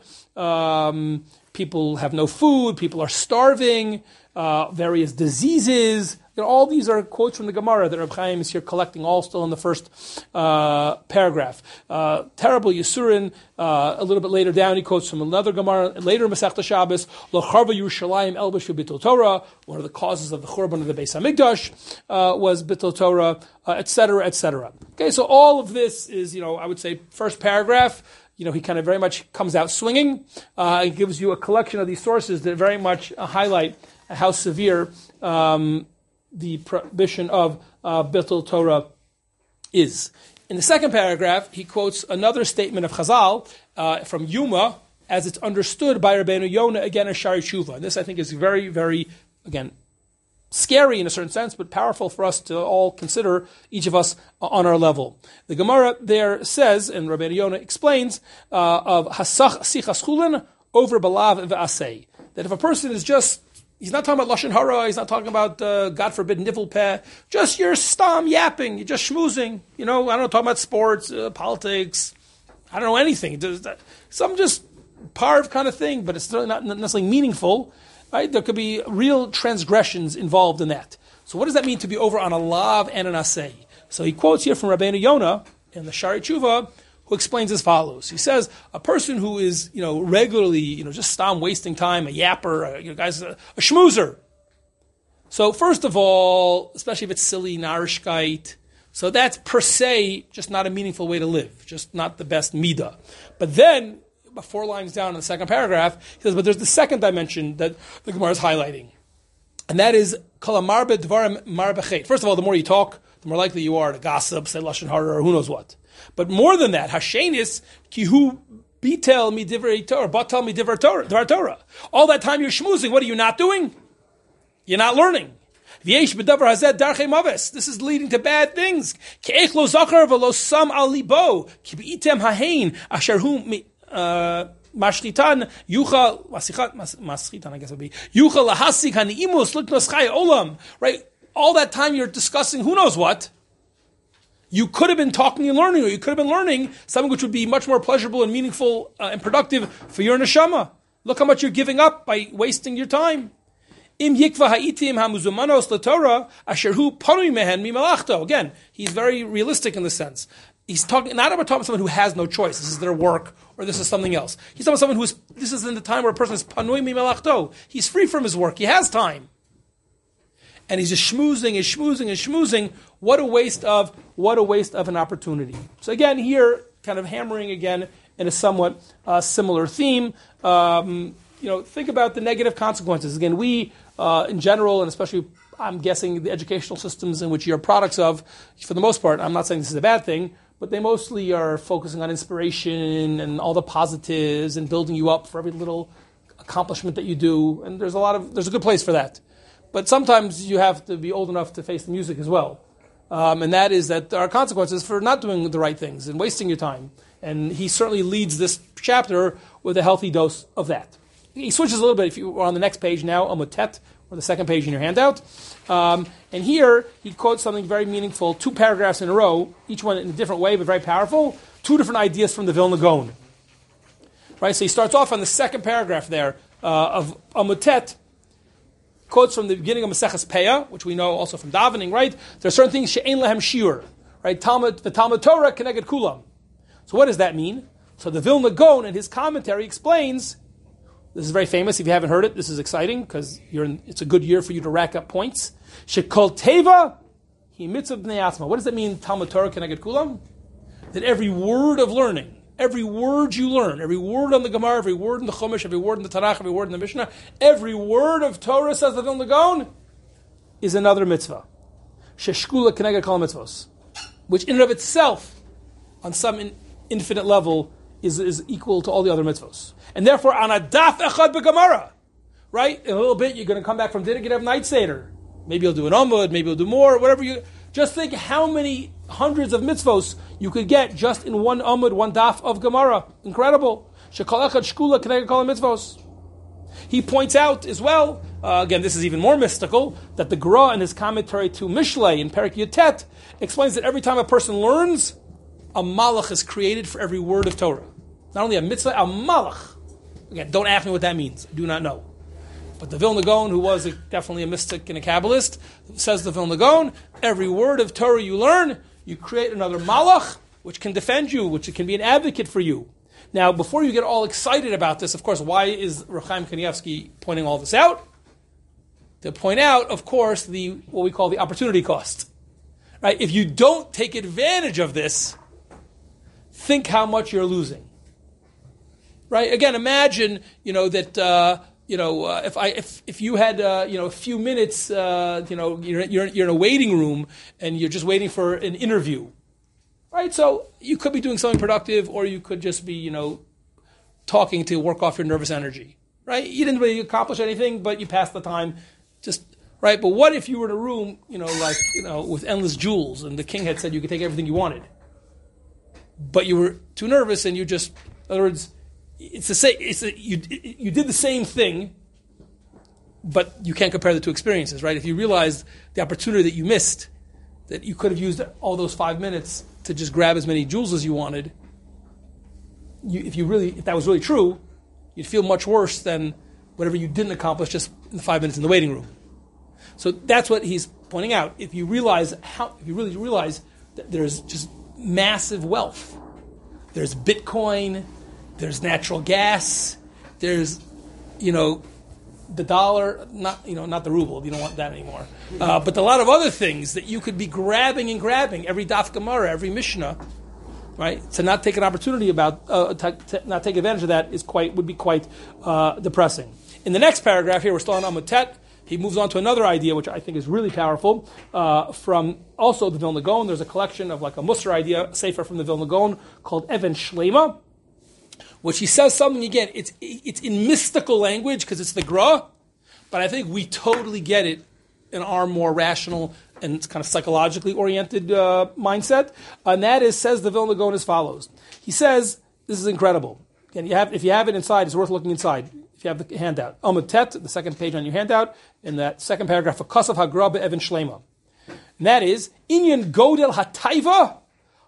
People have no food. People are starving. Various diseases. All these are quotes from the Gemara that Reb Chaim is here collecting, all still in the first paragraph. Terrible Yisurin. A little bit later down, he quotes from another Gemara later in Masechta Shabbos. Lo charva Yerushalayim elbashu Bittul Torah. One of the causes of the Churban of the Beis Hamikdash was Bittul Torah, etc., etc. Okay, so all of this is, I would say, first paragraph. He kind of very much comes out swinging. He gives you a collection of these sources that very much highlight how severe the prohibition of Bittul Torah is. In the second paragraph, he quotes another statement of Chazal from Yuma, as it's understood by Rabbeinu Yonah, again, as Shari Tshuva. And this, I think, is very, very, again, scary in a certain sense, but powerful for us to all consider, each of us on our level. The Gemara there says, and Rabbeinu Yonah explains, of Hasach Sichas Chulin over Balav Ve'asei, that if a person is just, he's not talking about Lashon Hara, he's not talking about, God forbid, Nivel Peh, just you're stam yapping, you're just schmoozing, I don't know, talking about sports, politics, I don't know anything, some just parv kind of thing, but it's not necessarily meaningful. Right? There could be real transgressions involved in that. So what does that mean to be over on a lav and an asay? So he quotes here from Rabbeinu Yonah in the Shari Tshuva, who explains as follows. He says, a person who is, regularly, just stam wasting time, a yapper, a schmoozer. So first of all, especially if it's silly, narishkeit, so that's per se just not a meaningful way to live, just not the best midah. But then, 4 lines down in the second paragraph, he says, but there's the second dimension that the Gemara is highlighting. And that is, kol hamarbe dvarim marbe chet. First of all, the more you talk, the more likely you are to gossip, say Lashon Hara, or who knows what. But more than that, hashenis, ki hu bitel mi divrei Torah, batel mi divrei Torah. All that time you're schmoozing, what are you not doing? You're not learning. This is leading to bad things. Ke'ech lo zachar v'lo sam al libo, ki b'item hahein, asher hu mashchitan yucha maschitan, I guess would be yucha lahasik haniimus liknos chay olam. Right, all that time you're discussing who knows what. You could have been talking and learning, or you could have been learning something which would be much more pleasurable and meaningful and productive for your neshama. Look how much you're giving up by wasting your time. Im yikva ha'itim hamuzumanos l'Torah asher hu panui mehen mimalachto. Again, he's very realistic in this sense. He's talking not about someone who has no choice. This is their work, or this is something else. He's talking about someone this is in the time where a person is panui mimalachto. He's free from his work. He has time. And he's just schmoozing. What a waste of an opportunity. So again, here, kind of hammering again in a somewhat similar theme. Think about the negative consequences. Again, we, in general, and especially, I'm guessing, the educational systems in which you're products of, for the most part, I'm not saying this is a bad thing, but they mostly are focusing on inspiration and all the positives and building you up for every little accomplishment that you do. And there's a good place for that. But sometimes you have to be old enough to face the music as well. And that is that there are consequences for not doing the right things and wasting your time. And he certainly leads this chapter with a healthy dose of that. He switches a little bit if you are on the next page now, Amud Tet, or the second page in your handout. And here he quotes something very meaningful, 2 paragraphs in a row, each one in a different way, but very powerful. 2 different ideas from the Vilna Gaon. Right, so he starts off on the second paragraph there of Amud Tet, quotes from the beginning of Maseches Peah, which we know also from davening, right? There are certain things, she'ein lahem shiur, right? The Talmud Torah keneged kulam. So what does that mean? So the Vilna Gaon in his commentary explains, this is very famous, if you haven't heard it, this is exciting, because it's a good year for you to rack up points. Shekol teva, hi mitzvah b'nei atzma. What does that mean, Talmud Torah keneged kulam? That every word of learning, every word you learn, every word on the Gemara, every word in the Chumash, every word in the Tanakh, every word in the Mishnah, every word of Torah, says the Vilna Gaon, is another mitzvah. Sheshkula keneged kol mitzvos. Which in and of itself, on some infinite level, is equal to all the other mitzvos. And therefore, on a daf echad b'Gemara, right? In a little bit, you're going to come back from dinner, you're going to have night seder. Maybe you'll do an Amud, maybe you'll do more, whatever you... Just think how many hundreds of mitzvos you could get just in one Amud, one daf of Gemara. Incredible. Shekol echad shkula keneged kol mitzvos. He points out as well, again, this is even more mystical, that the Gra in his commentary to Mishlei in Perek Yutet explains that every time a person learns, a malach is created for every word of Torah. Not only a mitzvah, a malach. Again, don't ask me what that means. I do not know. But the Vilna Gaon, who was definitely a mystic and a Kabbalist, says the Vilna Gaon, every word of Torah you learn, you create another malach, which can defend you, which can be an advocate for you. Now, before you get all excited about this, of course, why is Reb Chaim Kanievsky pointing all this out? To point out, of course, what we call the opportunity cost. Right? If you don't take advantage of this, think how much you're losing. Right? Again, imagine, that if you had a few minutes, you're in a waiting room and you're just waiting for an interview. Right, so you could be doing something productive, or you could just be, talking to work off your nervous energy. Right, you didn't really accomplish anything, but you passed the time. Just right. But what if you were in a room, with endless jewels, and the king had said you could take everything you wanted, but you were too nervous, and you just, in other words, it's the same. You did the same thing, but you can't compare the two experiences. Right, if you realized the opportunity that you missed, that you could have used all those 5 minutes to just grab as many jewels as you wanted, if that was really true, you'd feel much worse than whatever you didn't accomplish just in the 5 minutes in the waiting room. So that's what he's pointing out. If you really realize that there's just massive wealth, there's Bitcoin, there's natural gas, there's, the dollar, not the ruble, you don't want that anymore. But a lot of other things that you could be grabbing, every Daf Gemara, every Mishnah, right? To not take an opportunity to not take advantage of that would be quite depressing. In the next paragraph here, we're still on Amud Tet. He moves on to another idea, which I think is really powerful, from also the Vilna Gaon. There's a collection of like a Musar idea, sefer from the Vilna Gaon, called Even Shlema, which he says something, again, it's in mystical language because it's the Gra, but I think we totally get it in our more rational and kind of psychologically oriented mindset. And that is, says the Vilna Gaon as follows. He says, this is incredible. Again, if you have it inside, it's worth looking inside. If you have the handout. Amud Tet, the second page on your handout, in that second paragraph, Kasav HaGra be'Even Shlema. And that is, Inyan Godel HaTaiva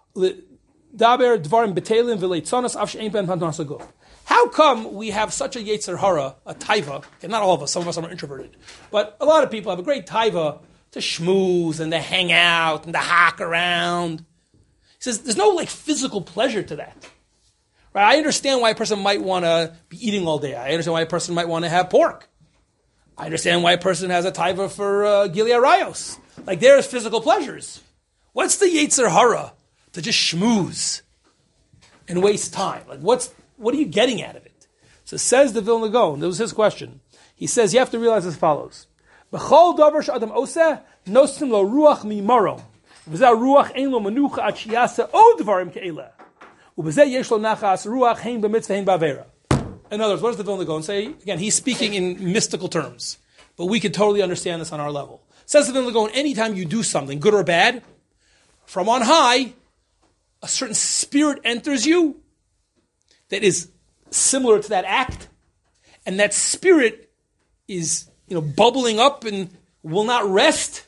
Daber Dvarim Betelim V'Leitzonos Av She'ein Ben Pantanas Aguf. How come we have such a Yetzer Hara, a taiva, and not all of us, some of us are introverted, but a lot of people have a great taiva to schmooze and to hang out and to hack around. He says there's no physical pleasure to that. Right? I understand why a person might want to be eating all day. I understand why a person might want to have pork. I understand why a person has a taiva for Gilead Rayos. There's physical pleasures. What's the Yetzer Hara to just schmooze and waste time? What are you getting out of it? So says the Vilna Gaon, that was his question. He says you have to realize as follows. B'chol davar she'adam oseh, nosim lo ruach mimaro. V'zeh ruach ein lo menucha ad sheyaseh od dvarim ke'eleh. U'b'zeh yesh lo nachas ruach hein b'mitzvah hein b'avera. In other words, what does the Vilna Gaon say? Again, he's speaking in mystical terms, but we can totally understand this on our level. Says the Vilna Gaon, anytime you do something, good or bad, from on high, a certain spirit enters you that is similar to that act, and that spirit is, bubbling up and will not rest.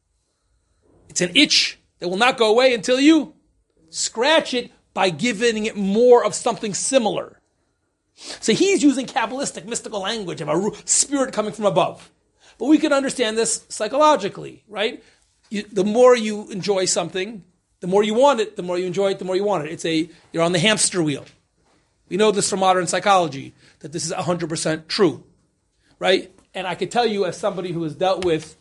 It's an itch that will not go away until you scratch it by giving it more of something similar. So he's using Kabbalistic, mystical language of a spirit coming from above. But we can understand this psychologically, right? The more you enjoy something, the more you want it, the more you enjoy it, the more you want it. You're on the hamster wheel. We know this from modern psychology, that this is 100% true, right? And I could tell you, as somebody who has dealt with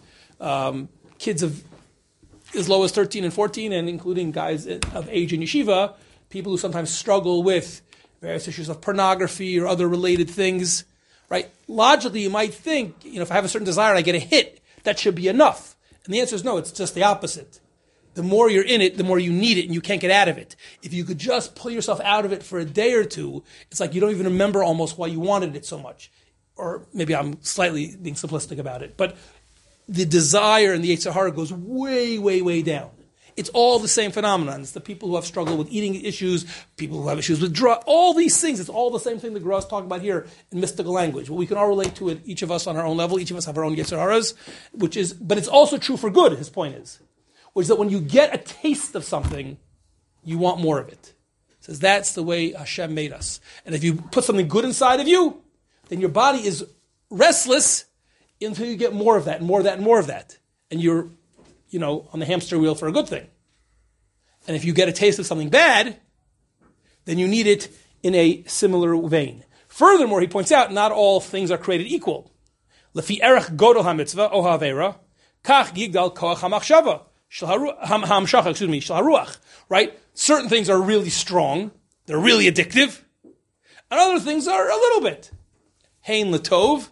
kids of as low as 13 and 14, and including guys of age in yeshiva, people who sometimes struggle with various issues of pornography or other related things, right? Logically, you might think, if I have a certain desire and I get a hit, that should be enough. And the answer is no, it's just the opposite. The more you're in it, the more you need it, and you can't get out of it. If you could just pull yourself out of it for a day or two, it's like you don't even remember almost why you wanted it so much. Or maybe I'm slightly being simplistic about it. But the desire and the Yetzer Hara goes way, way, way down. It's all the same phenomenon. It's the people who have struggled with eating issues, people who have issues with drug, all these things. It's all the same thing the Gra is talking about here in mystical language. Well, we can all relate to it, each of us on our own level. Each of us have our own Yetzer Haras, but it's also true for good, his point is. Which is that when you get a taste of something, you want more of it. He says that's the way Hashem made us. And if you put something good inside of you, then your body is restless until you get more of that and more of that and more of that. And you're, on the hamster wheel for a good thing. And if you get a taste of something bad, then you need it in a similar vein. Furthermore, he points out, not all things are created equal. Lefi erech godol hamitzvah o ha'avera, kach yigdal koach hamachshava, hamshacha, shel haruach. Right? Certain things are really strong, they're really addictive, and other things are a little bit. Hein latov,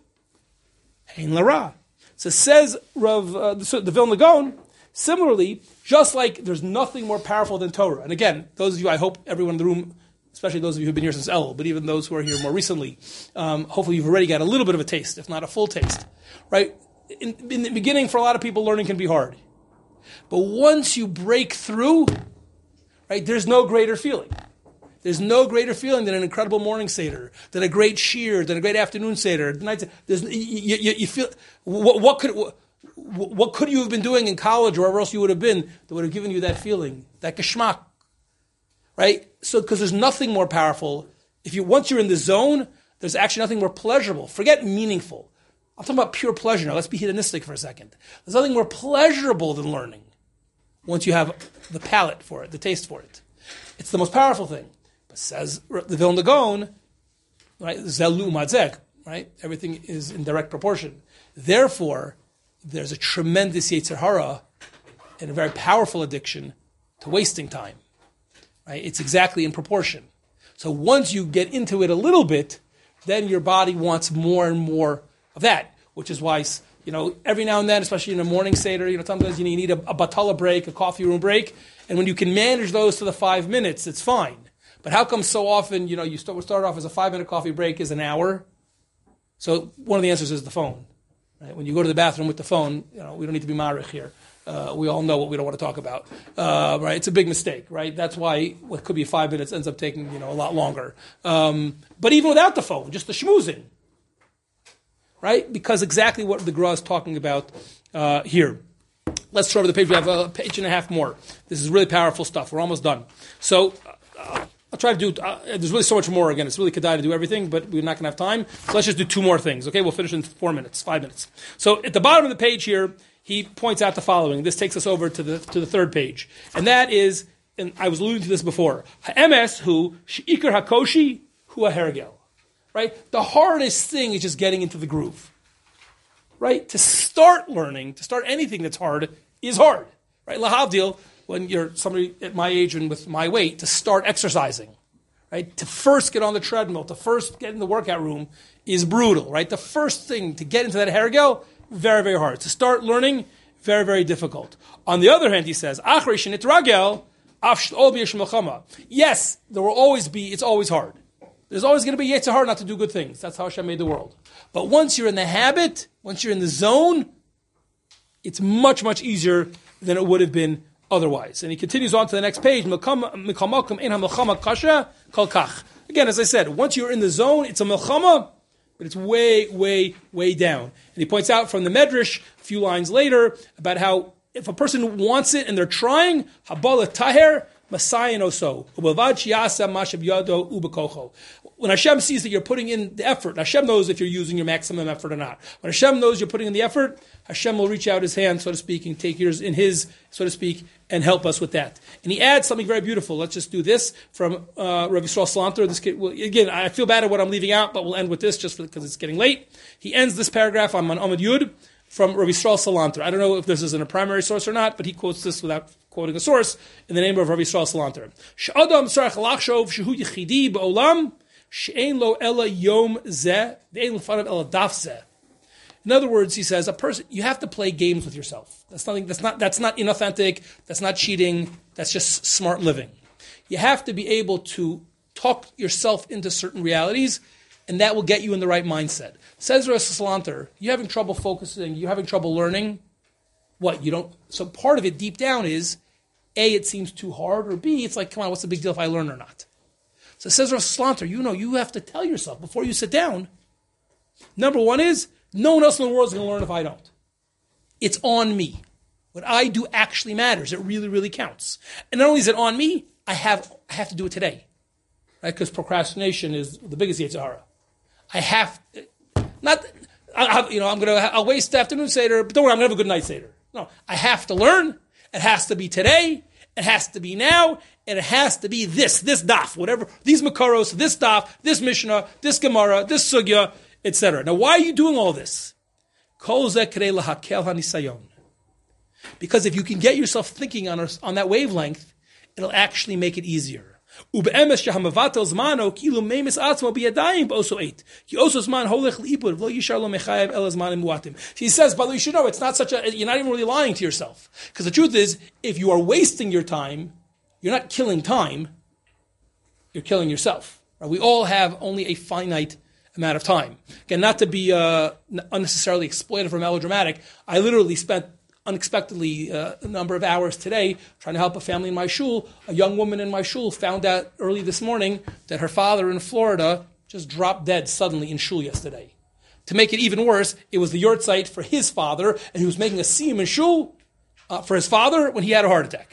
hein lara. So says Rav the Vilna Gaon, similarly, just like there's nothing more powerful than Torah. And again, those of you, I hope everyone in the room, especially those of you who've been here since Elul, but even those who are here more recently, hopefully you've already got a little bit of a taste, if not a full taste. Right? In the beginning, for a lot of people, learning can be hard. But once you break through, right, there's no greater feeling. There's no greater feeling than an incredible morning seder, than a great shiur, than a great afternoon seder. You feel what could you have been doing in college or wherever else you would have been that would have given you that feeling, that geschmack, right? So because there's nothing more powerful. Once you're in the zone, there's actually nothing more pleasurable. Forget meaningful. I'm talking about pure pleasure now. Let's be hedonistic for a second. There's nothing more pleasurable than learning. Once you have the palate for it, the taste for it, it's the most powerful thing. But says the Vilna Gaon, right? Zelu madzek, right? Everything is in direct proportion. Therefore, there's a tremendous Yetzer Hara and a very powerful addiction to wasting time. Right? It's exactly in proportion. So once you get into it a little bit, then your body wants more and more of that, which is why, every now and then, especially in a morning seder, sometimes you need a batala break, a coffee room break, and when you can manage those to the 5 minutes, it's fine. But how come so often, you start off as a 5-minute coffee break is an hour? So one of the answers is the phone. Right? When you go to the bathroom with the phone, we don't need to be marich here. We all know what we don't want to talk about. Right? It's a big mistake, right? That's why what could be 5 minutes ends up taking, a lot longer. But even without the phone, just the schmoozing. Right? Because exactly what the Gra is talking about here. Let's turn over the page. We have a page and a half more. This is really powerful stuff. We're almost done. So I'll try to do, there's really so much more. Again, it's really kedai to do everything, but we're not going to have time. So let's just do 2 more things. Okay, we'll finish in 5 minutes. So at the bottom of the page here, he points out the following. This takes us over to the third page. And that is, and I was alluding to this before, ha'emes hu she'ikar hakoshi hu ha'hergel. Right? The hardest thing is just getting into the groove. Right? To start learning, to start anything that's hard, is hard. Right? Lahavdil, when you're somebody at my age and with my weight, to start exercising. Right? To first get on the treadmill, to first get in the workout room is brutal. Right? The first thing to get into that hergel, very, very hard. To start learning, very, very difficult. On the other hand, he says, yes, there will always be, it's always hard. There's always going to be Yetzer Hara not to do good things. That's how Hashem made the world. But once you're in the habit, once you're in the zone, it's much, much easier than it would have been otherwise. And he continues on to the next page. Again, as I said, once you're in the zone, it's a milchama, but it's way, way, way down. And he points out from the Medrash, a few lines later, about how if a person wants it and they're trying, habala taher, Masayan oso. When Hashem sees that you're putting in the effort, Hashem knows if you're using your maximum effort or not. When Hashem knows you're putting in the effort, Hashem will reach out His hand, so to speak, and take yours in His, so to speak, and help us with that. And he adds something very beautiful. Let's just do this from Rav Yisrael Salanter. This kid, well, again, I feel bad at what I'm leaving out, but we'll end with this just because it's getting late. He ends this paragraph on Amud Yud from Rav Yisrael Salanter. I don't know if this is in a primary source or not, but he quotes this without quoting a source in the name of Rav Yisrael Salanter. She'adam tzarech lachshov shehu yichidi ba'olam she'ein lo ela yom zeh ve'ein lefanav ela daf zeh. In other words, he says, a person, you have to play games with yourself. That's not inauthentic, that's not cheating, that's just smart living. You have to be able to talk yourself into certain realities, and that will get you in the right mindset. Says Rav Salanter, you're having trouble focusing, you're having trouble learning, what, you don't, so part of it deep down is, A, it seems too hard, or B, it's like, come on, what's the big deal if I learn or not? So it says Rav Slanter, you have to tell yourself before you sit down, number one is, no one else in the world is going to learn if I don't. It's on me. What I do actually matters. It really, really counts. And not only is it on me, I have to do it today. Right? Because procrastination is the biggest Yetzer Hara. I'll waste the afternoon Seder, but don't worry, I'm going to have a good night Seder. No, I have to learn. It has to be today. It has to be now. And it has to be this daf, whatever, these makaros, this daf, this Mishnah, this Gemara, this Sugya, etc. Now, why are you doing all this? Because if you can get yourself thinking on that wavelength, it'll actually make it easier. He says, by the way, you should know, it's not you're not even really lying to yourself. Because the truth is, if you are wasting your time, you're not killing time, you're killing yourself. Right? We all have only a finite amount of time. Again, not to be unnecessarily exploitive or melodramatic, I literally spent unexpectedly a number of hours today trying to help a family in my shul. A young woman in my shul found out early this morning that her father in Florida just dropped dead suddenly in shul yesterday. To make it even worse, it was the yortzeit for his father, and he was making a siyum in shul for his father when he had a heart attack.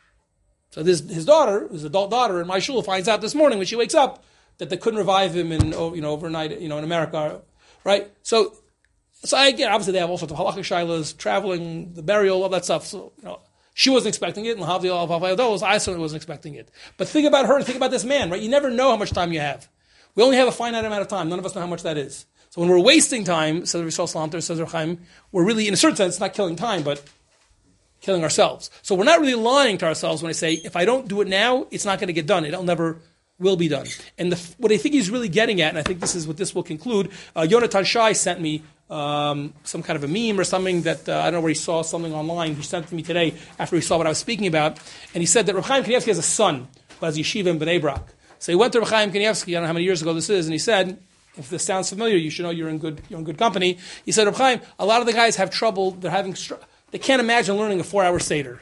So his daughter, his adult daughter in my shul, finds out this morning when she wakes up that they couldn't revive him overnight in America, right? So again, obviously they have all sorts of halachic shilas, traveling, the burial, all that stuff. So, she wasn't expecting it, and I certainly wasn't expecting it. But think about her, think about this man, right? You never know how much time you have. We only have a finite amount of time. None of us know how much that is. So when we're wasting time, says Rav Slanter, says Rav Chaim, we're really, in a certain sense, not killing time, but killing ourselves. So we're not really lying to ourselves when I say, if I don't do it now, it's not going to get done. It'll never will be done. And what I think he's really getting at, and I think this is what this will conclude, Yonatan Shai sent me some kind of a meme or something that, I don't know where he saw something online. He sent it to me today after he saw what I was speaking about. And he said that Reb Chaim Kanievsky has a son who has yeshiva in Bnei Brak. So he went to Reb Chaim Kanievsky, I don't know how many years ago this is, and he said, if this sounds familiar, you should know you're in good company. He said, Reb Chaim, a lot of the guys have trouble, they can't imagine learning a 4-hour Seder.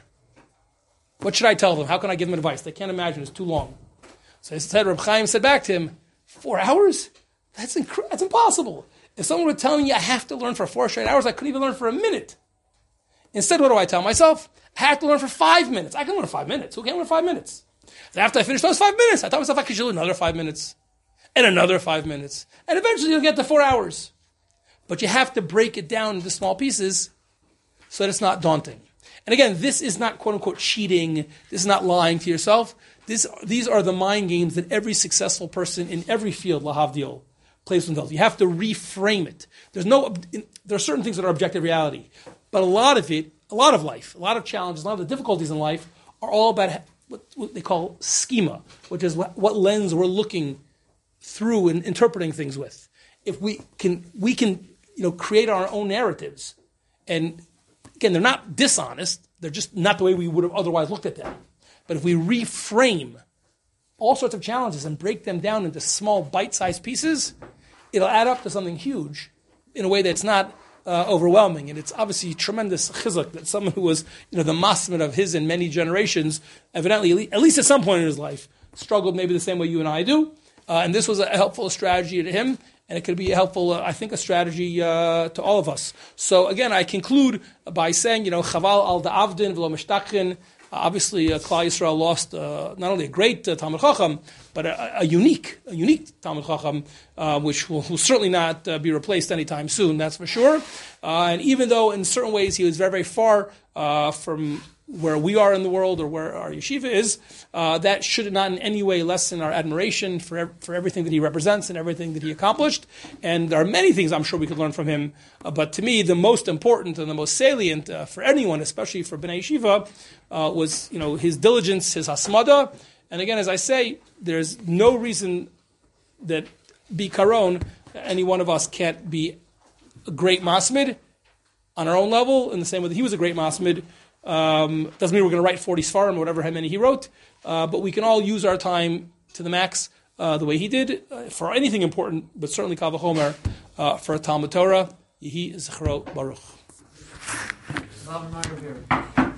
What should I tell them? How can I give them advice? They can't imagine, it's too long. So instead, Reb Chaim said back to him, 4 hours? That's impossible. If someone were telling you I have to learn for 4 straight hours, I couldn't even learn for a minute. Instead, what do I tell myself? I have to learn for 5 minutes. I can learn 5 minutes. Who can't learn 5 minutes? And after I finish those 5 minutes, I tell myself I could do another 5 minutes. And another 5 minutes. And eventually you'll get to 4 hours. But you have to break it down into small pieces so that it's not daunting. And again, this is not quote-unquote cheating. This is not lying to yourself. These are the mind games that every successful person in every field, lahavdil, plays themselves. You have to reframe it. There are certain things that are objective reality. But a lot of life, a lot of challenges, a lot of the difficulties in life are all about what they call schema, which is what lens we're looking through and interpreting things with. If we can create our own narratives. And again, they're not dishonest. They're just not the way we would have otherwise looked at them. But if we reframe all sorts of challenges and break them down into small bite-sized pieces, it'll add up to something huge in a way that's not overwhelming. And it's obviously tremendous chizuk that someone who was the masmid of his and many generations, evidently, at least at some point in his life, struggled maybe the same way you and I do. And this was a helpful strategy to him. And it could be a helpful, I think, a strategy to all of us. So again, I conclude by saying, chaval al da'avdin v'lo mishtachin. Obviously, Klal Yisrael lost not only a great Talmid Chacham, but a unique Talmid Chacham, which will certainly not be replaced anytime soon, that's for sure. And even though in certain ways he was very, very far from where we are in the world or where our yeshiva is, that should not in any way lessen our admiration for everything that he represents and everything that he accomplished. And there are many things I'm sure we could learn from him. But to me, the most important and the most salient for anyone, especially for Bnei Yeshiva, was his diligence, his hasmada. And again, as I say, there's no reason that bikaron, any one of us can't be a great masmid on our own level, in the same way that he was a great masmid. Doesn't mean we're going to write 40 Sfarim or whatever how many he wrote, but we can all use our time to the max the way he did for anything important, but certainly Kal V'chomer for a Talmud Torah. Yehi Zichro Baruch.